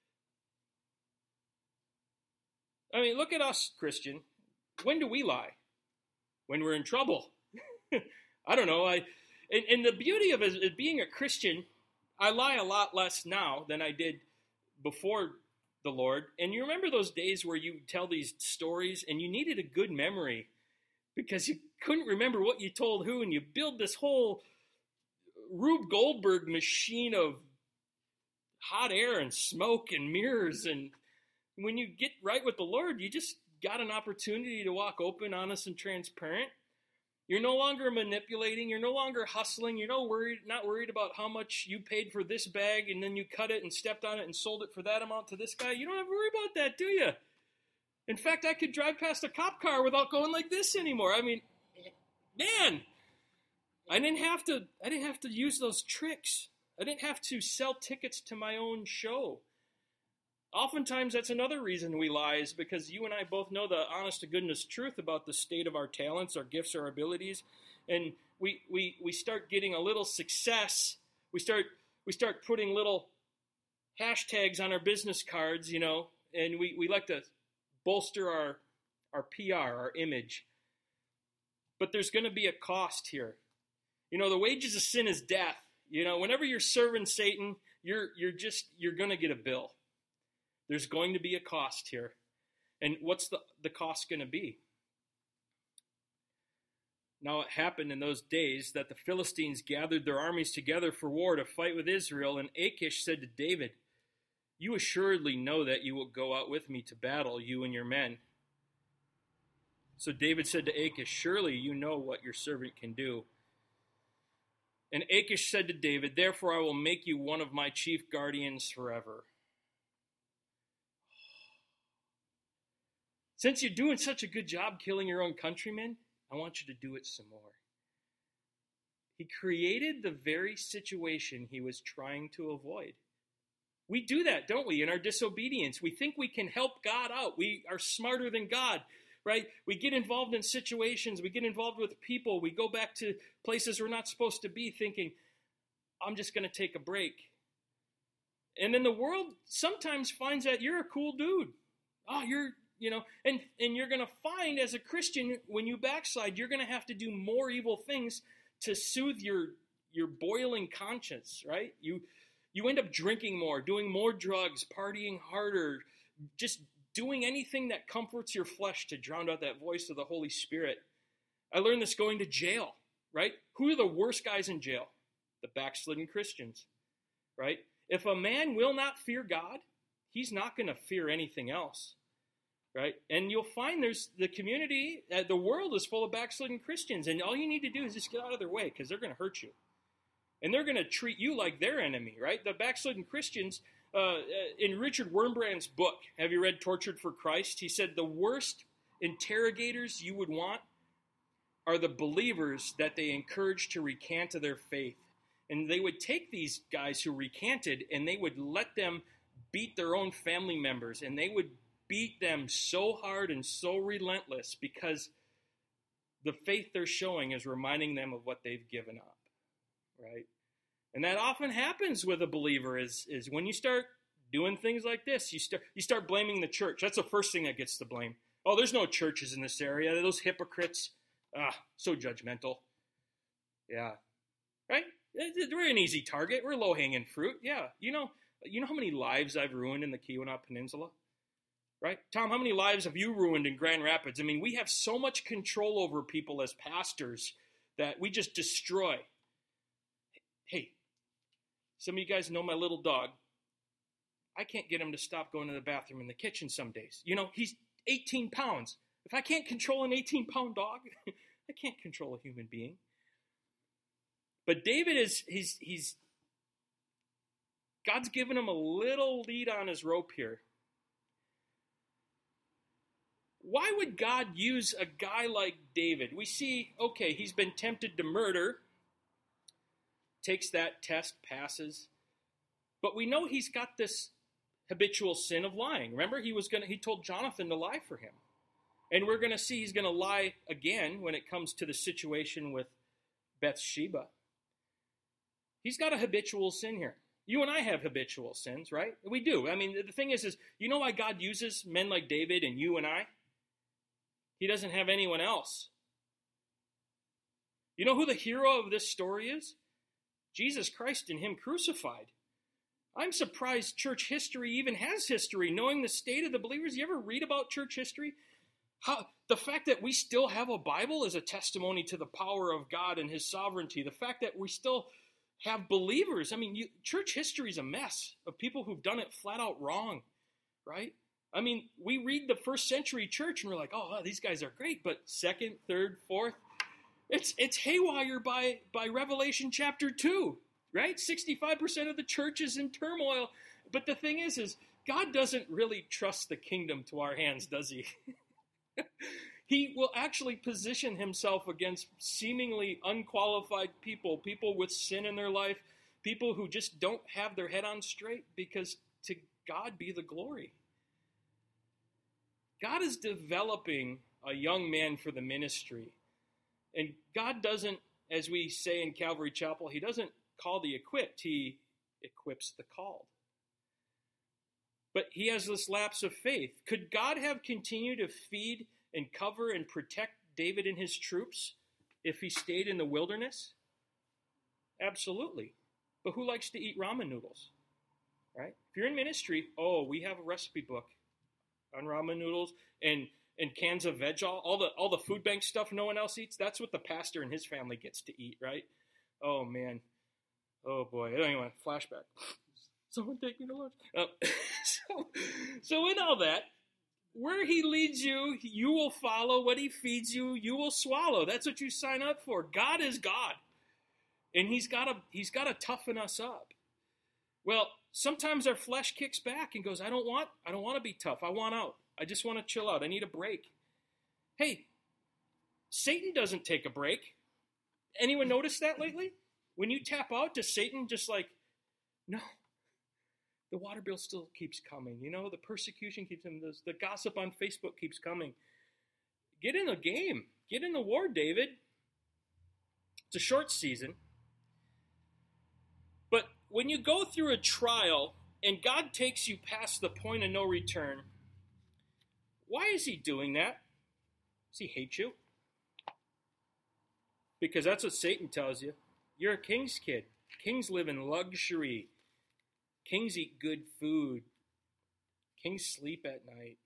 I mean, look at us, Christian. When do we lie? When we're in trouble. I don't know. And the beauty of it being a Christian, I lie a lot less now than I did before the Lord. And you remember those days where you tell these stories and you needed a good memory because you couldn't remember what you told who, and you build this whole Rube Goldberg machine of hot air and smoke and mirrors. And when you get right with the Lord, you just got an opportunity to walk open, honest, and transparent. You're no longer manipulating. You're no longer hustling. You're not worried about how much you paid for this bag and then you cut it and stepped on it and sold it for that amount to this guy. You don't have to worry about that, do you? In fact, I could drive past a cop car without going like this anymore. I mean, man, I didn't have to use those tricks. I didn't have to sell tickets to my own show. Oftentimes, that's another reason we lie, is because you and I both know the honest to goodness truth about the state of our talents, our gifts, our abilities, and we start getting a little success. We start putting little hashtags on our business cards, and we like to bolster our PR, our image. But there's going to be a cost here. The wages of sin is death. Whenever you're serving Satan, you're going to get a bill. There's going to be a cost here. And what's the cost going to be? Now it happened in those days that the Philistines gathered their armies together for war to fight with Israel, and Achish said to David, you assuredly know that you will go out with me to battle, you and your men. So David said to Achish, surely you know what your servant can do. And Achish said to David, therefore I will make you one of my chief guardians forever. Since you're doing such a good job killing your own countrymen, I want you to do it some more. He created the very situation he was trying to avoid. We do that, don't we, in our disobedience? We think we can help God out. We are smarter than God, right? We get involved in situations. We get involved with people. We go back to places we're not supposed to be thinking, I'm just going to take a break. And then the world sometimes finds that you're a cool dude. Oh, and you're going to find as a Christian, when you backslide, you're going to have to do more evil things to soothe your boiling conscience, right? You end up drinking more, doing more drugs, partying harder, just doing anything that comforts your flesh to drown out that voice of the Holy Spirit. I learned this going to jail, right? Who are the worst guys in jail? The backslidden Christians, right? If a man will not fear God, he's not going to fear anything else, right? And you'll find there's the community, the world is full of backslidden Christians, and all you need to do is just get out of their way because they're going to hurt you. And they're going to treat you like their enemy, right? The backslidden Christians, in Richard Wurmbrand's book, have you read Tortured for Christ? He said the worst interrogators you would want are the believers that they encourage to recant to their faith. And they would take these guys who recanted and they would let them beat their own family members. And they would beat them so hard and so relentless because the faith they're showing is reminding them of what they've given up, right? And that often happens with a believer is when you start doing things like this, you start blaming the church. That's the first thing that gets the blame. Oh, there's no churches in this area. Those hypocrites. So judgmental. Yeah. Right? We're an easy target. We're low-hanging fruit. Yeah. You know how many lives I've ruined in the Keweenaw Peninsula? Right? Tom, how many lives have you ruined in Grand Rapids? I mean, we have so much control over people as pastors that we just destroy. Hey, some of you guys know my little dog. I can't get him to stop going to the bathroom in the kitchen some days. He's 18 pounds. If I can't control an 18-pound dog, I can't control a human being. But David he's God's given him a little lead on his rope here. Why would God use a guy like David? We see, okay, he's been tempted to murder, takes that test, passes. But we know he's got this habitual sin of lying. Remember, he told Jonathan to lie for him. And we're going to see he's going to lie again when it comes to the situation with Bathsheba. He's got a habitual sin here. You and I have habitual sins, right? We do. I mean, the thing is you know why God uses men like David and you and I? He doesn't have anyone else. You know who the hero of this story is? Jesus Christ and him crucified. I'm surprised church history even has history, knowing the state of the believers. You ever read about church history? The fact that we still have a Bible is a testimony to the power of God and his sovereignty. The fact that we still have believers. I mean, church history is a mess of people who've done it flat out wrong, right? I mean, we read the first century church and we're like, oh, these guys are great. But second, third, fourth, it's haywire by Revelation chapter 2, right? 65% of the church is in turmoil. But the thing is God doesn't really trust the kingdom to our hands, does he? He will actually position himself against seemingly unqualified people with sin in their life, people who just don't have their head on straight, because to God be the glory. God is developing a young man for the ministry. And God doesn't, as we say in Calvary Chapel, he doesn't call the equipped, he equips the called. But he has this lapse of faith. Could God have continued to feed and cover and protect David and his troops if he stayed in the wilderness? Absolutely. But who likes to eat ramen noodles, right? If you're in ministry, we have a recipe book on ramen noodles and cans of veg, all the food bank stuff no one else eats. That's what the pastor and his family gets to eat, right? Oh, man. Oh, boy. Anyway, flashback. Someone take me to lunch. So in all that, where he leads you, you will follow. What he feeds you, you will swallow. That's what you sign up for. God is God. And he's got to toughen us up. Well, sometimes our flesh kicks back and goes, I don't want to be tough. I want out. I just want to chill out. I need a break. Hey, Satan doesn't take a break. Anyone notice that lately? When you tap out, does Satan just no. The water bill still keeps coming. The persecution keeps coming. The gossip on Facebook keeps coming. Get in the game. Get in the war, David. It's a short season. But when you go through a trial and God takes you past the point of no return, Why is he doing that? Does he hate you? Because that's what Satan tells you. You're a king's kid. Kings live in luxury. Kings eat good food. Kings sleep at night.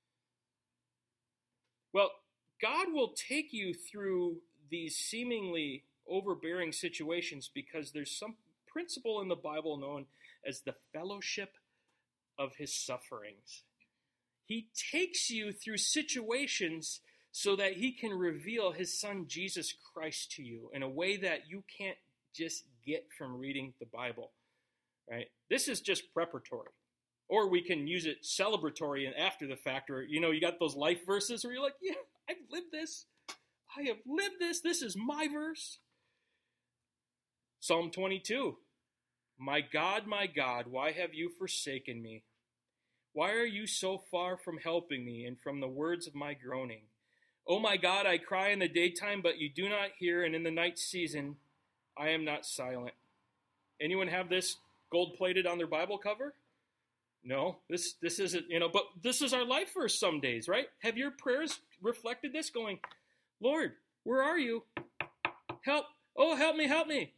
Well, God will take you through these seemingly overbearing situations because there's some principle in the Bible known as the fellowship of his sufferings. He takes you through situations so that he can reveal his son Jesus Christ to you in a way that you can't just get from reading the Bible, right? This is just preparatory. Or we can use it celebratory and after the fact, or, you got those life verses where you're like, yeah, I've lived this. I have lived this. This is my verse. Psalm 22. My God, why have you forsaken me? Why are you so far from helping me and from the words of my groaning? Oh my God, I cry in the daytime, but you do not hear, and in the night season, I am not silent. Anyone have this gold-plated on their Bible cover? No, this isn't, but this is our life verse some days, right? Have your prayers reflected this going, Lord, where are you? Help. Oh, help me. Help me.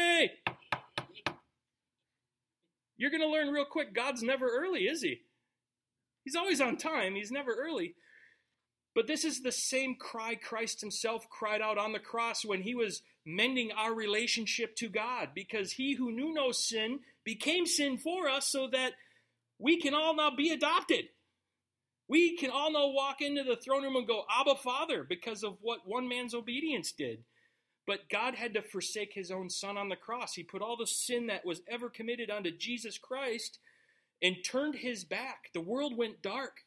You're going to learn real quick, God's never early, is he? He's always on time. He's never early. But this is the same cry Christ himself cried out on the cross when he was mending our relationship to God, because he who knew no sin became sin for us so that we can all now be adopted. We can all now walk into the throne room and go, Abba, Father, because of what one man's obedience did. But God had to forsake his own son on the cross. He put all the sin that was ever committed onto Jesus Christ and turned his back. The world went dark.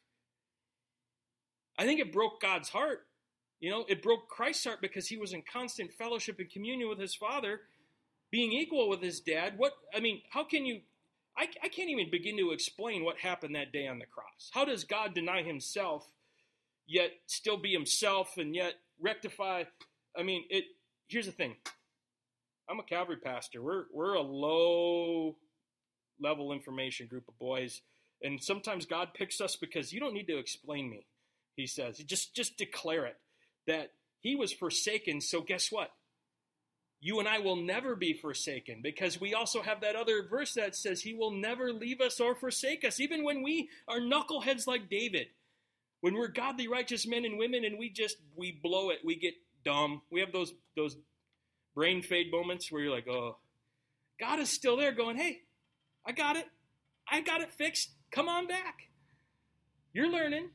I think it broke God's heart. It broke Christ's heart because he was in constant fellowship and communion with his Father, being equal with his dad. How can you... I can't even begin to explain what happened that day on the cross. How does God deny himself, yet still be himself, and yet rectify? Here's the thing. I'm a Calvary pastor. We're a low-level information group of boys, and sometimes God picks us because you don't need to explain me, he says. Just declare it, that he was forsaken, so guess what? You and I will never be forsaken, because we also have that other verse that says he will never leave us or forsake us, even when we are knuckleheads like David, when we're godly, righteous men and women and we blow it, we get dumb. We have those brain fade moments where you're like, oh, God is still there going, hey, I got it fixed. Come on back. You're learning.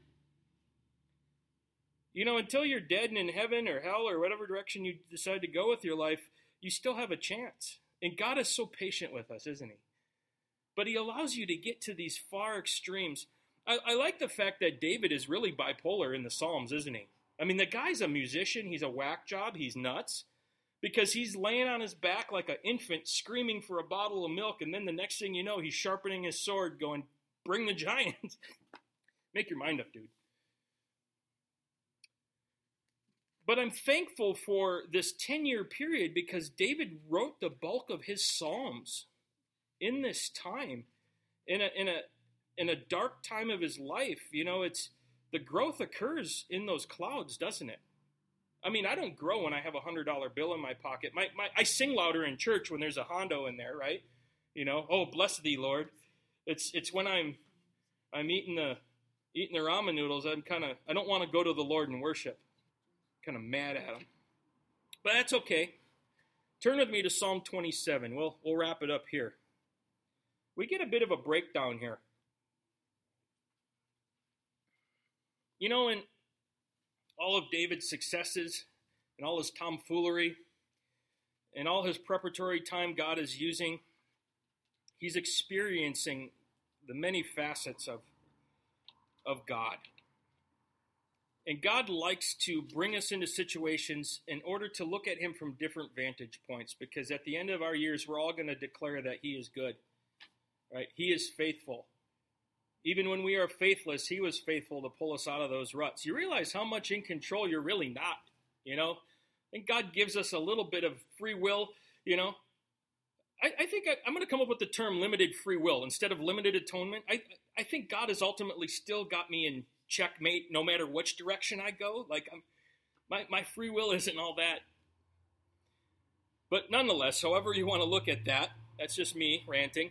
Until you're dead and in heaven or hell or whatever direction you decide to go with your life, you still have a chance. And God is so patient with us, isn't he? But he allows you to get to these far extremes. I like the fact that David is really bipolar in the Psalms, isn't he? The guy's a musician. He's a whack job. He's nuts. Because he's laying on his back like an infant screaming for a bottle of milk. And then the next thing you know, he's sharpening his sword going, bring the giants. Make your mind up, dude. But I'm thankful for this 10-year period because David wrote the bulk of his Psalms in this time, in a dark time of his life. It's the growth occurs in those clouds, doesn't it? I don't grow when I have $100 bill in my pocket. I sing louder in church when there's a hondo in there, right? Oh, bless thee, Lord. It's when I'm eating the ramen noodles. I don't want to go to the Lord and worship. Kind of mad at him. But that's okay. Turn with me to Psalm 27. We'll wrap it up here. We get a bit of a breakdown here. In all of David's successes and all his tomfoolery and all his preparatory time God is using, he's experiencing the many facets of God. And God likes to bring us into situations in order to look at him from different vantage points, because at the end of our years, we're all going to declare that he is good, right? He is faithful. Even when we are faithless, he was faithful to pull us out of those ruts. You realize how much in control you're really not, And God gives us a little bit of free will, I think I'm going to come up with the term limited free will instead of limited atonement. I think God has ultimately still got me checkmate no matter which direction I go. Like my free will isn't all that. But nonetheless, however you want to look at that, that's just me ranting.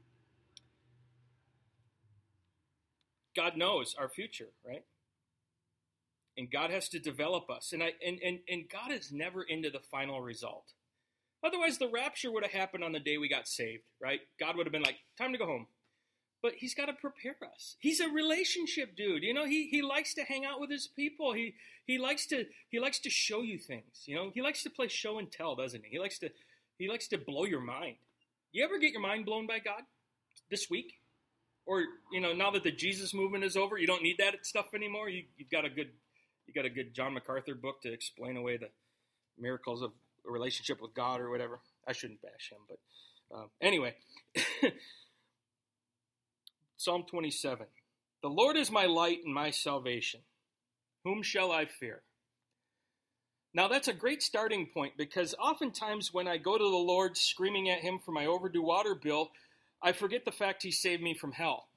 God knows our future, right? And God has to develop us. And God is never into the final result. Otherwise, the rapture would have happened on the day we got saved, right? God would have been like, time to go home. But he's got to prepare us. He's a relationship dude. You know, he likes to hang out with his people. He likes to show you things. You know, he likes to play show and tell, doesn't he? He likes to blow your mind. You ever get your mind blown by God this week? Or, you know, now that the Jesus movement is over, you don't need that stuff anymore. You've got a good John MacArthur book to explain away the miracles of a relationship with God or whatever. I shouldn't bash him, but anyway. Psalm 27. The Lord is my light and my salvation. Whom shall I fear? Now that's a great starting point, because oftentimes when I go to the Lord screaming at him for my overdue water bill, I forget the fact he saved me from hell.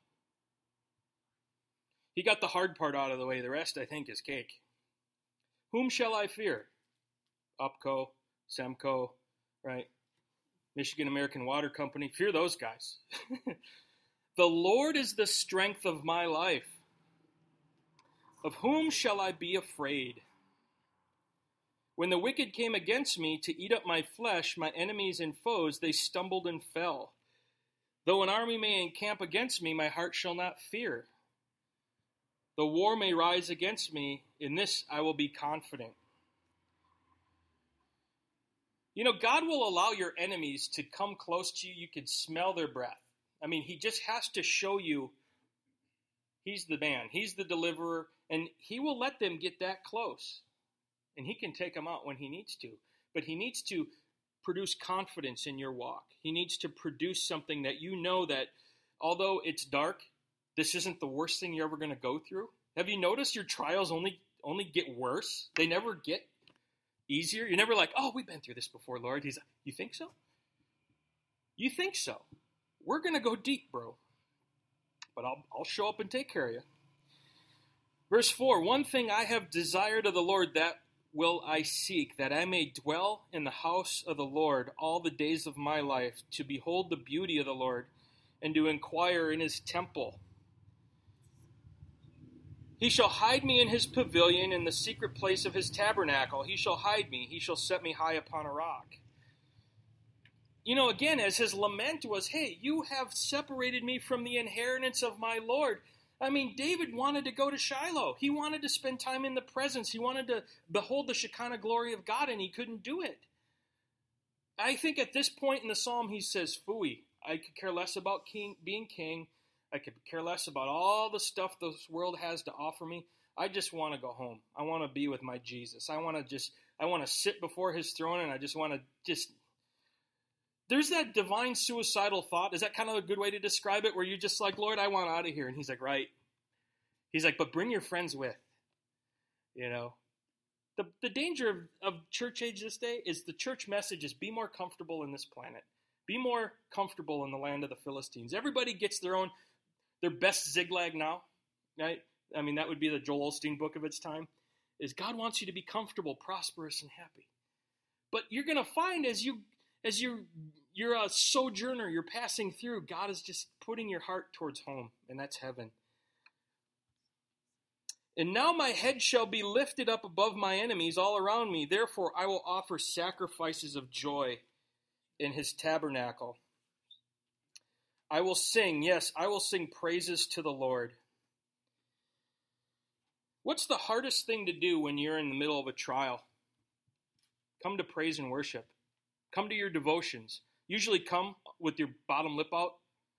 He got the hard part out of the way. The rest, I think, is cake. Whom shall I fear? UPCO, SEMCO, right? Michigan American Water Company. Fear those guys. The Lord is the strength of my life. Of whom shall I be afraid? When the wicked came against me to eat up my flesh, my enemies and foes, they stumbled and fell. Though an army may encamp against me, my heart shall not fear. Though war may rise against me, in this I will be confident. You know, God will allow your enemies to come close to you. You can smell their breath. I mean, he just has to show you he's the man. He's the deliverer, and he will let them get that close. And he can take them out when he needs to. But he needs to produce confidence in your walk. He needs to produce something that you know that, although it's dark, this isn't the worst thing you're ever going to go through. Have you noticed your trials only get worse? They never get easier. You're never like, oh, we've been through this before, Lord. He's like, you think so? You think so? We're going to go deep, bro. But I'll show up and take care of you. Verse 4, one thing I have desired of the Lord, that will I seek, that I may dwell in the house of the Lord all the days of my life, to behold the beauty of the Lord, and to inquire in his temple. He shall hide me in his pavilion, in the secret place of his tabernacle. He shall hide me. He shall set me high upon a rock. You know, again, as his lament was, hey, you have separated me from the inheritance of my Lord. I mean, David wanted to go to Shiloh. He wanted to spend time in the presence. He wanted to behold the Shekinah glory of God, and he couldn't do it. I think at this point in the psalm, he says, phooey, I could care less about being king. I could care less about all the stuff this world has to offer me. I just want to go home. I want to be with my Jesus. I want to sit before his throne, and I just want to there's that divine suicidal thought. Is that kind of a good way to describe it? Where you're just like, Lord, I want out of here. And he's like, right. He's like, but bring your friends with. You know, the danger of church age this day is the church message is be more comfortable in this planet. Be more comfortable in the land of the Philistines. Everybody gets their best Ziklag now, right? I mean, that would be the Joel Osteen book of its time, is God wants you to be comfortable, prosperous, and happy. But you're going to find as you're a sojourner, you're passing through, God is just putting your heart towards home, and that's heaven. And now my head shall be lifted up above my enemies all around me. Therefore I will offer sacrifices of joy in his tabernacle. I will sing, yes, I will sing praises to the Lord. What's the hardest thing to do when you're in the middle of a trial? Come to praise and worship. Come to your devotions. Usually come with your bottom lip out,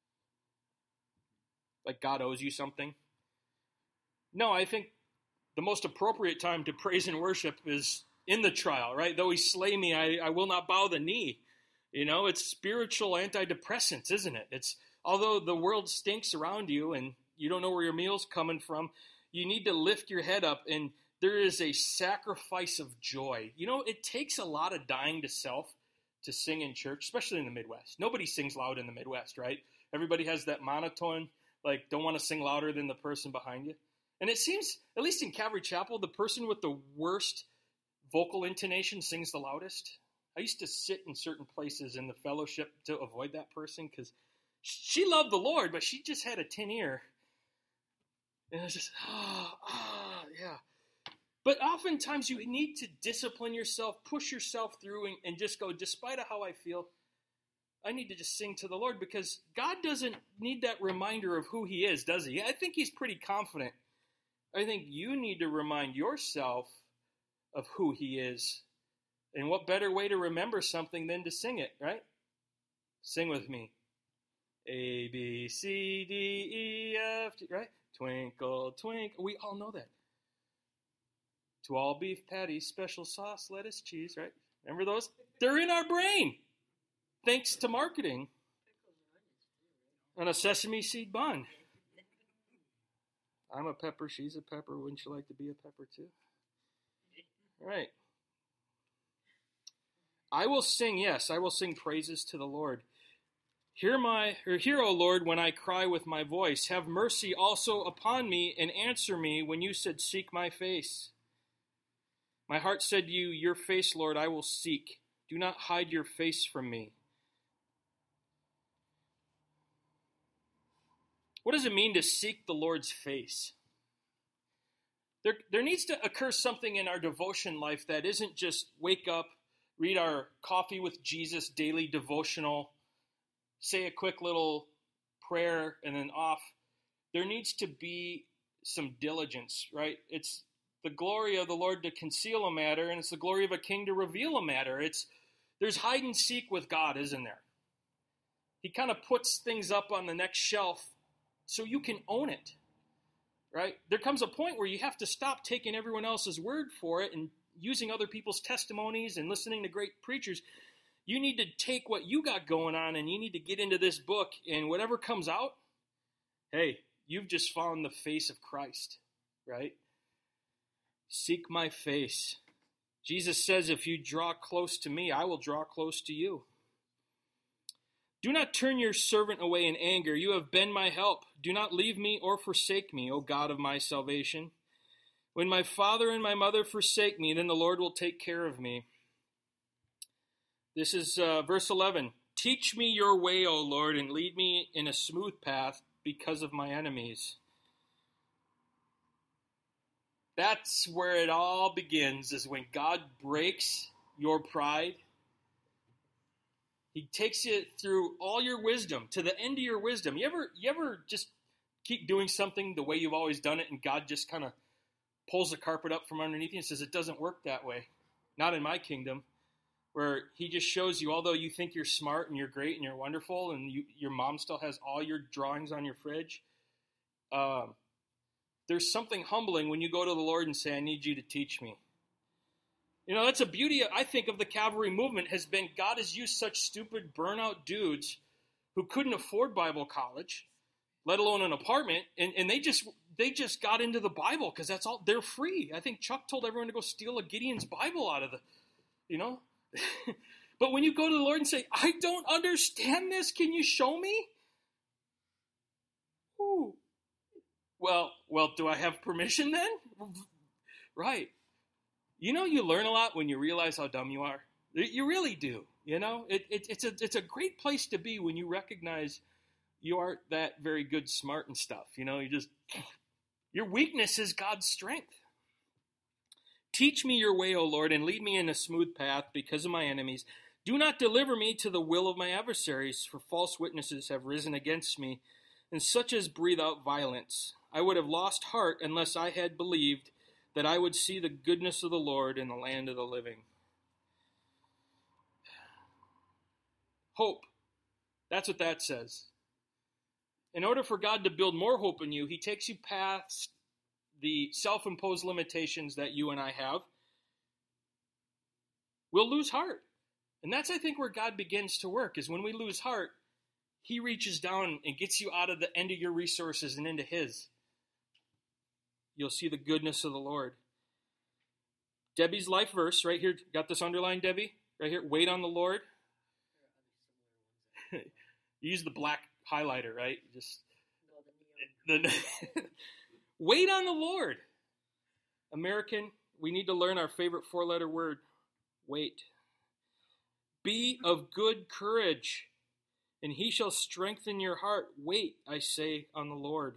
like God owes you something. No, I think the most appropriate time to praise and worship is in the trial, right? Though he slay me, I will not bow the knee. You know, it's spiritual antidepressants, isn't it? It's although the world stinks around you and you don't know where your meal's coming from, you need to lift your head up, and there is a sacrifice of joy. You know, it takes a lot of dying to self to sing in church, especially in the Midwest. Nobody sings loud in the Midwest, right? Everybody has that monotone, like don't want to sing louder than the person behind you. And it seems, at least in Calvary Chapel, the person with the worst vocal intonation sings the loudest. I used to sit in certain places in the fellowship to avoid that person because she loved the Lord, but she just had a tin ear. And it was just, yeah. But oftentimes you need to discipline yourself, push yourself through, and just go, despite of how I feel, I need to just sing to the Lord, because God doesn't need that reminder of who he is, does he? I think he's pretty confident. I think you need to remind yourself of who he is. And what better way to remember something than to sing it, right? Sing with me. A, B, C, D, E, F, G, right? Twinkle, twinkle. We all know that. To all beef patties, special sauce, lettuce, cheese, right? Remember those? They're in our brain. Thanks to marketing. On a sesame seed bun. I'm a pepper, she's a pepper. Wouldn't you like to be a pepper too? All right. I will sing, yes, I will sing praises to the Lord. Hear, O Lord, when I cry with my voice. Have mercy also upon me and answer me when you said, seek my face. My heart said to you, your face, Lord, I will seek. Do not hide your face from me. What does it mean to seek the Lord's face? There needs to occur something in our devotion life that isn't just wake up, read our Coffee with Jesus daily devotional, say a quick little prayer, and then off. There needs to be some diligence, right? It's the glory of the Lord to conceal a matter, and it's the glory of a king to reveal a matter. There's hide and seek with God, isn't there? He kind of puts things up on the next shelf so you can own it, right? There comes a point where you have to stop taking everyone else's word for it and using other people's testimonies and listening to great preachers. You need to take what you got going on and you need to get into this book, and whatever comes out, hey, you've just found the face of Christ, right? Seek my face. Jesus says, if you draw close to me, I will draw close to you. Do not turn your servant away in anger. You have been my help. Do not leave me or forsake me, O God of my salvation. When my father and my mother forsake me, then the Lord will take care of me. This is verse 11. Teach me your way, O Lord, and lead me in a smooth path because of my enemies. That's where it all begins, is when God breaks your pride. He takes you through all your wisdom, to the end of your wisdom. You ever just keep doing something the way you've always done it, and God just kind of pulls the carpet up from underneath you and says, it doesn't work that way. Not in my kingdom, where he just shows you, although you think you're smart and you're great and you're wonderful and your mom still has all your drawings on your fridge, there's something humbling when you go to the Lord and say, I need you to teach me. You know, that's a beauty, I think, of the Calvary movement has been God has used such stupid burnout dudes who couldn't afford Bible college, let alone an apartment, and they just got into the Bible because that's all, they're free. I think Chuck told everyone to go steal a Gideon's Bible out of the, But when you go to the Lord and say, I don't understand this, can you show me? Ooh. Well, do I have permission then? Right. You learn a lot when you realize how dumb you are. You really do. It's a great place to be when you recognize you aren't that very good, smart and stuff. Your weakness is God's strength. Teach me your way, O Lord, and lead me in a smooth path because of my enemies. Do not deliver me to the will of my adversaries, for false witnesses have risen against me, and such as breathe out violence. I would have lost heart unless I had believed that I would see the goodness of the Lord in the land of the living. Hope. That's what that says. In order for God to build more hope in you, he takes you past the self-imposed limitations that you and I have. We'll lose heart. And that's, I think, where God begins to work, is when we lose heart, he reaches down and gets you out of the end of your resources and into his. You'll see the goodness of the Lord. Debbie's life verse right here. Got this underlined, Debbie? Right here. Wait on the Lord. Use the black highlighter, right? Wait on the Lord. American, we need to learn our favorite four-letter word. Wait. Be of good courage, and he shall strengthen your heart. Wait, I say, on the Lord.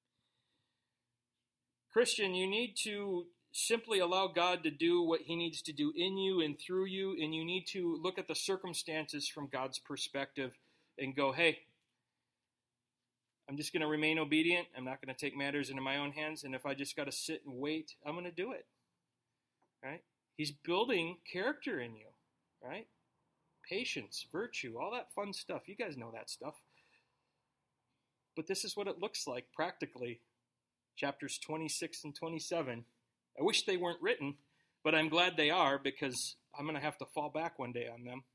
Christian, you need to simply allow God to do what he needs to do in you and through you, and you need to look at the circumstances from God's perspective and go, hey, I'm just going to remain obedient. I'm not going to take matters into my own hands, and if I just got to sit and wait, I'm going to do it. Right? He's building character in you, right? Patience, virtue, all that fun stuff. You guys know that stuff. But this is what it looks like practically. Chapters 26 and 27. I wish they weren't written, but I'm glad they are because I'm going to have to fall back one day on them.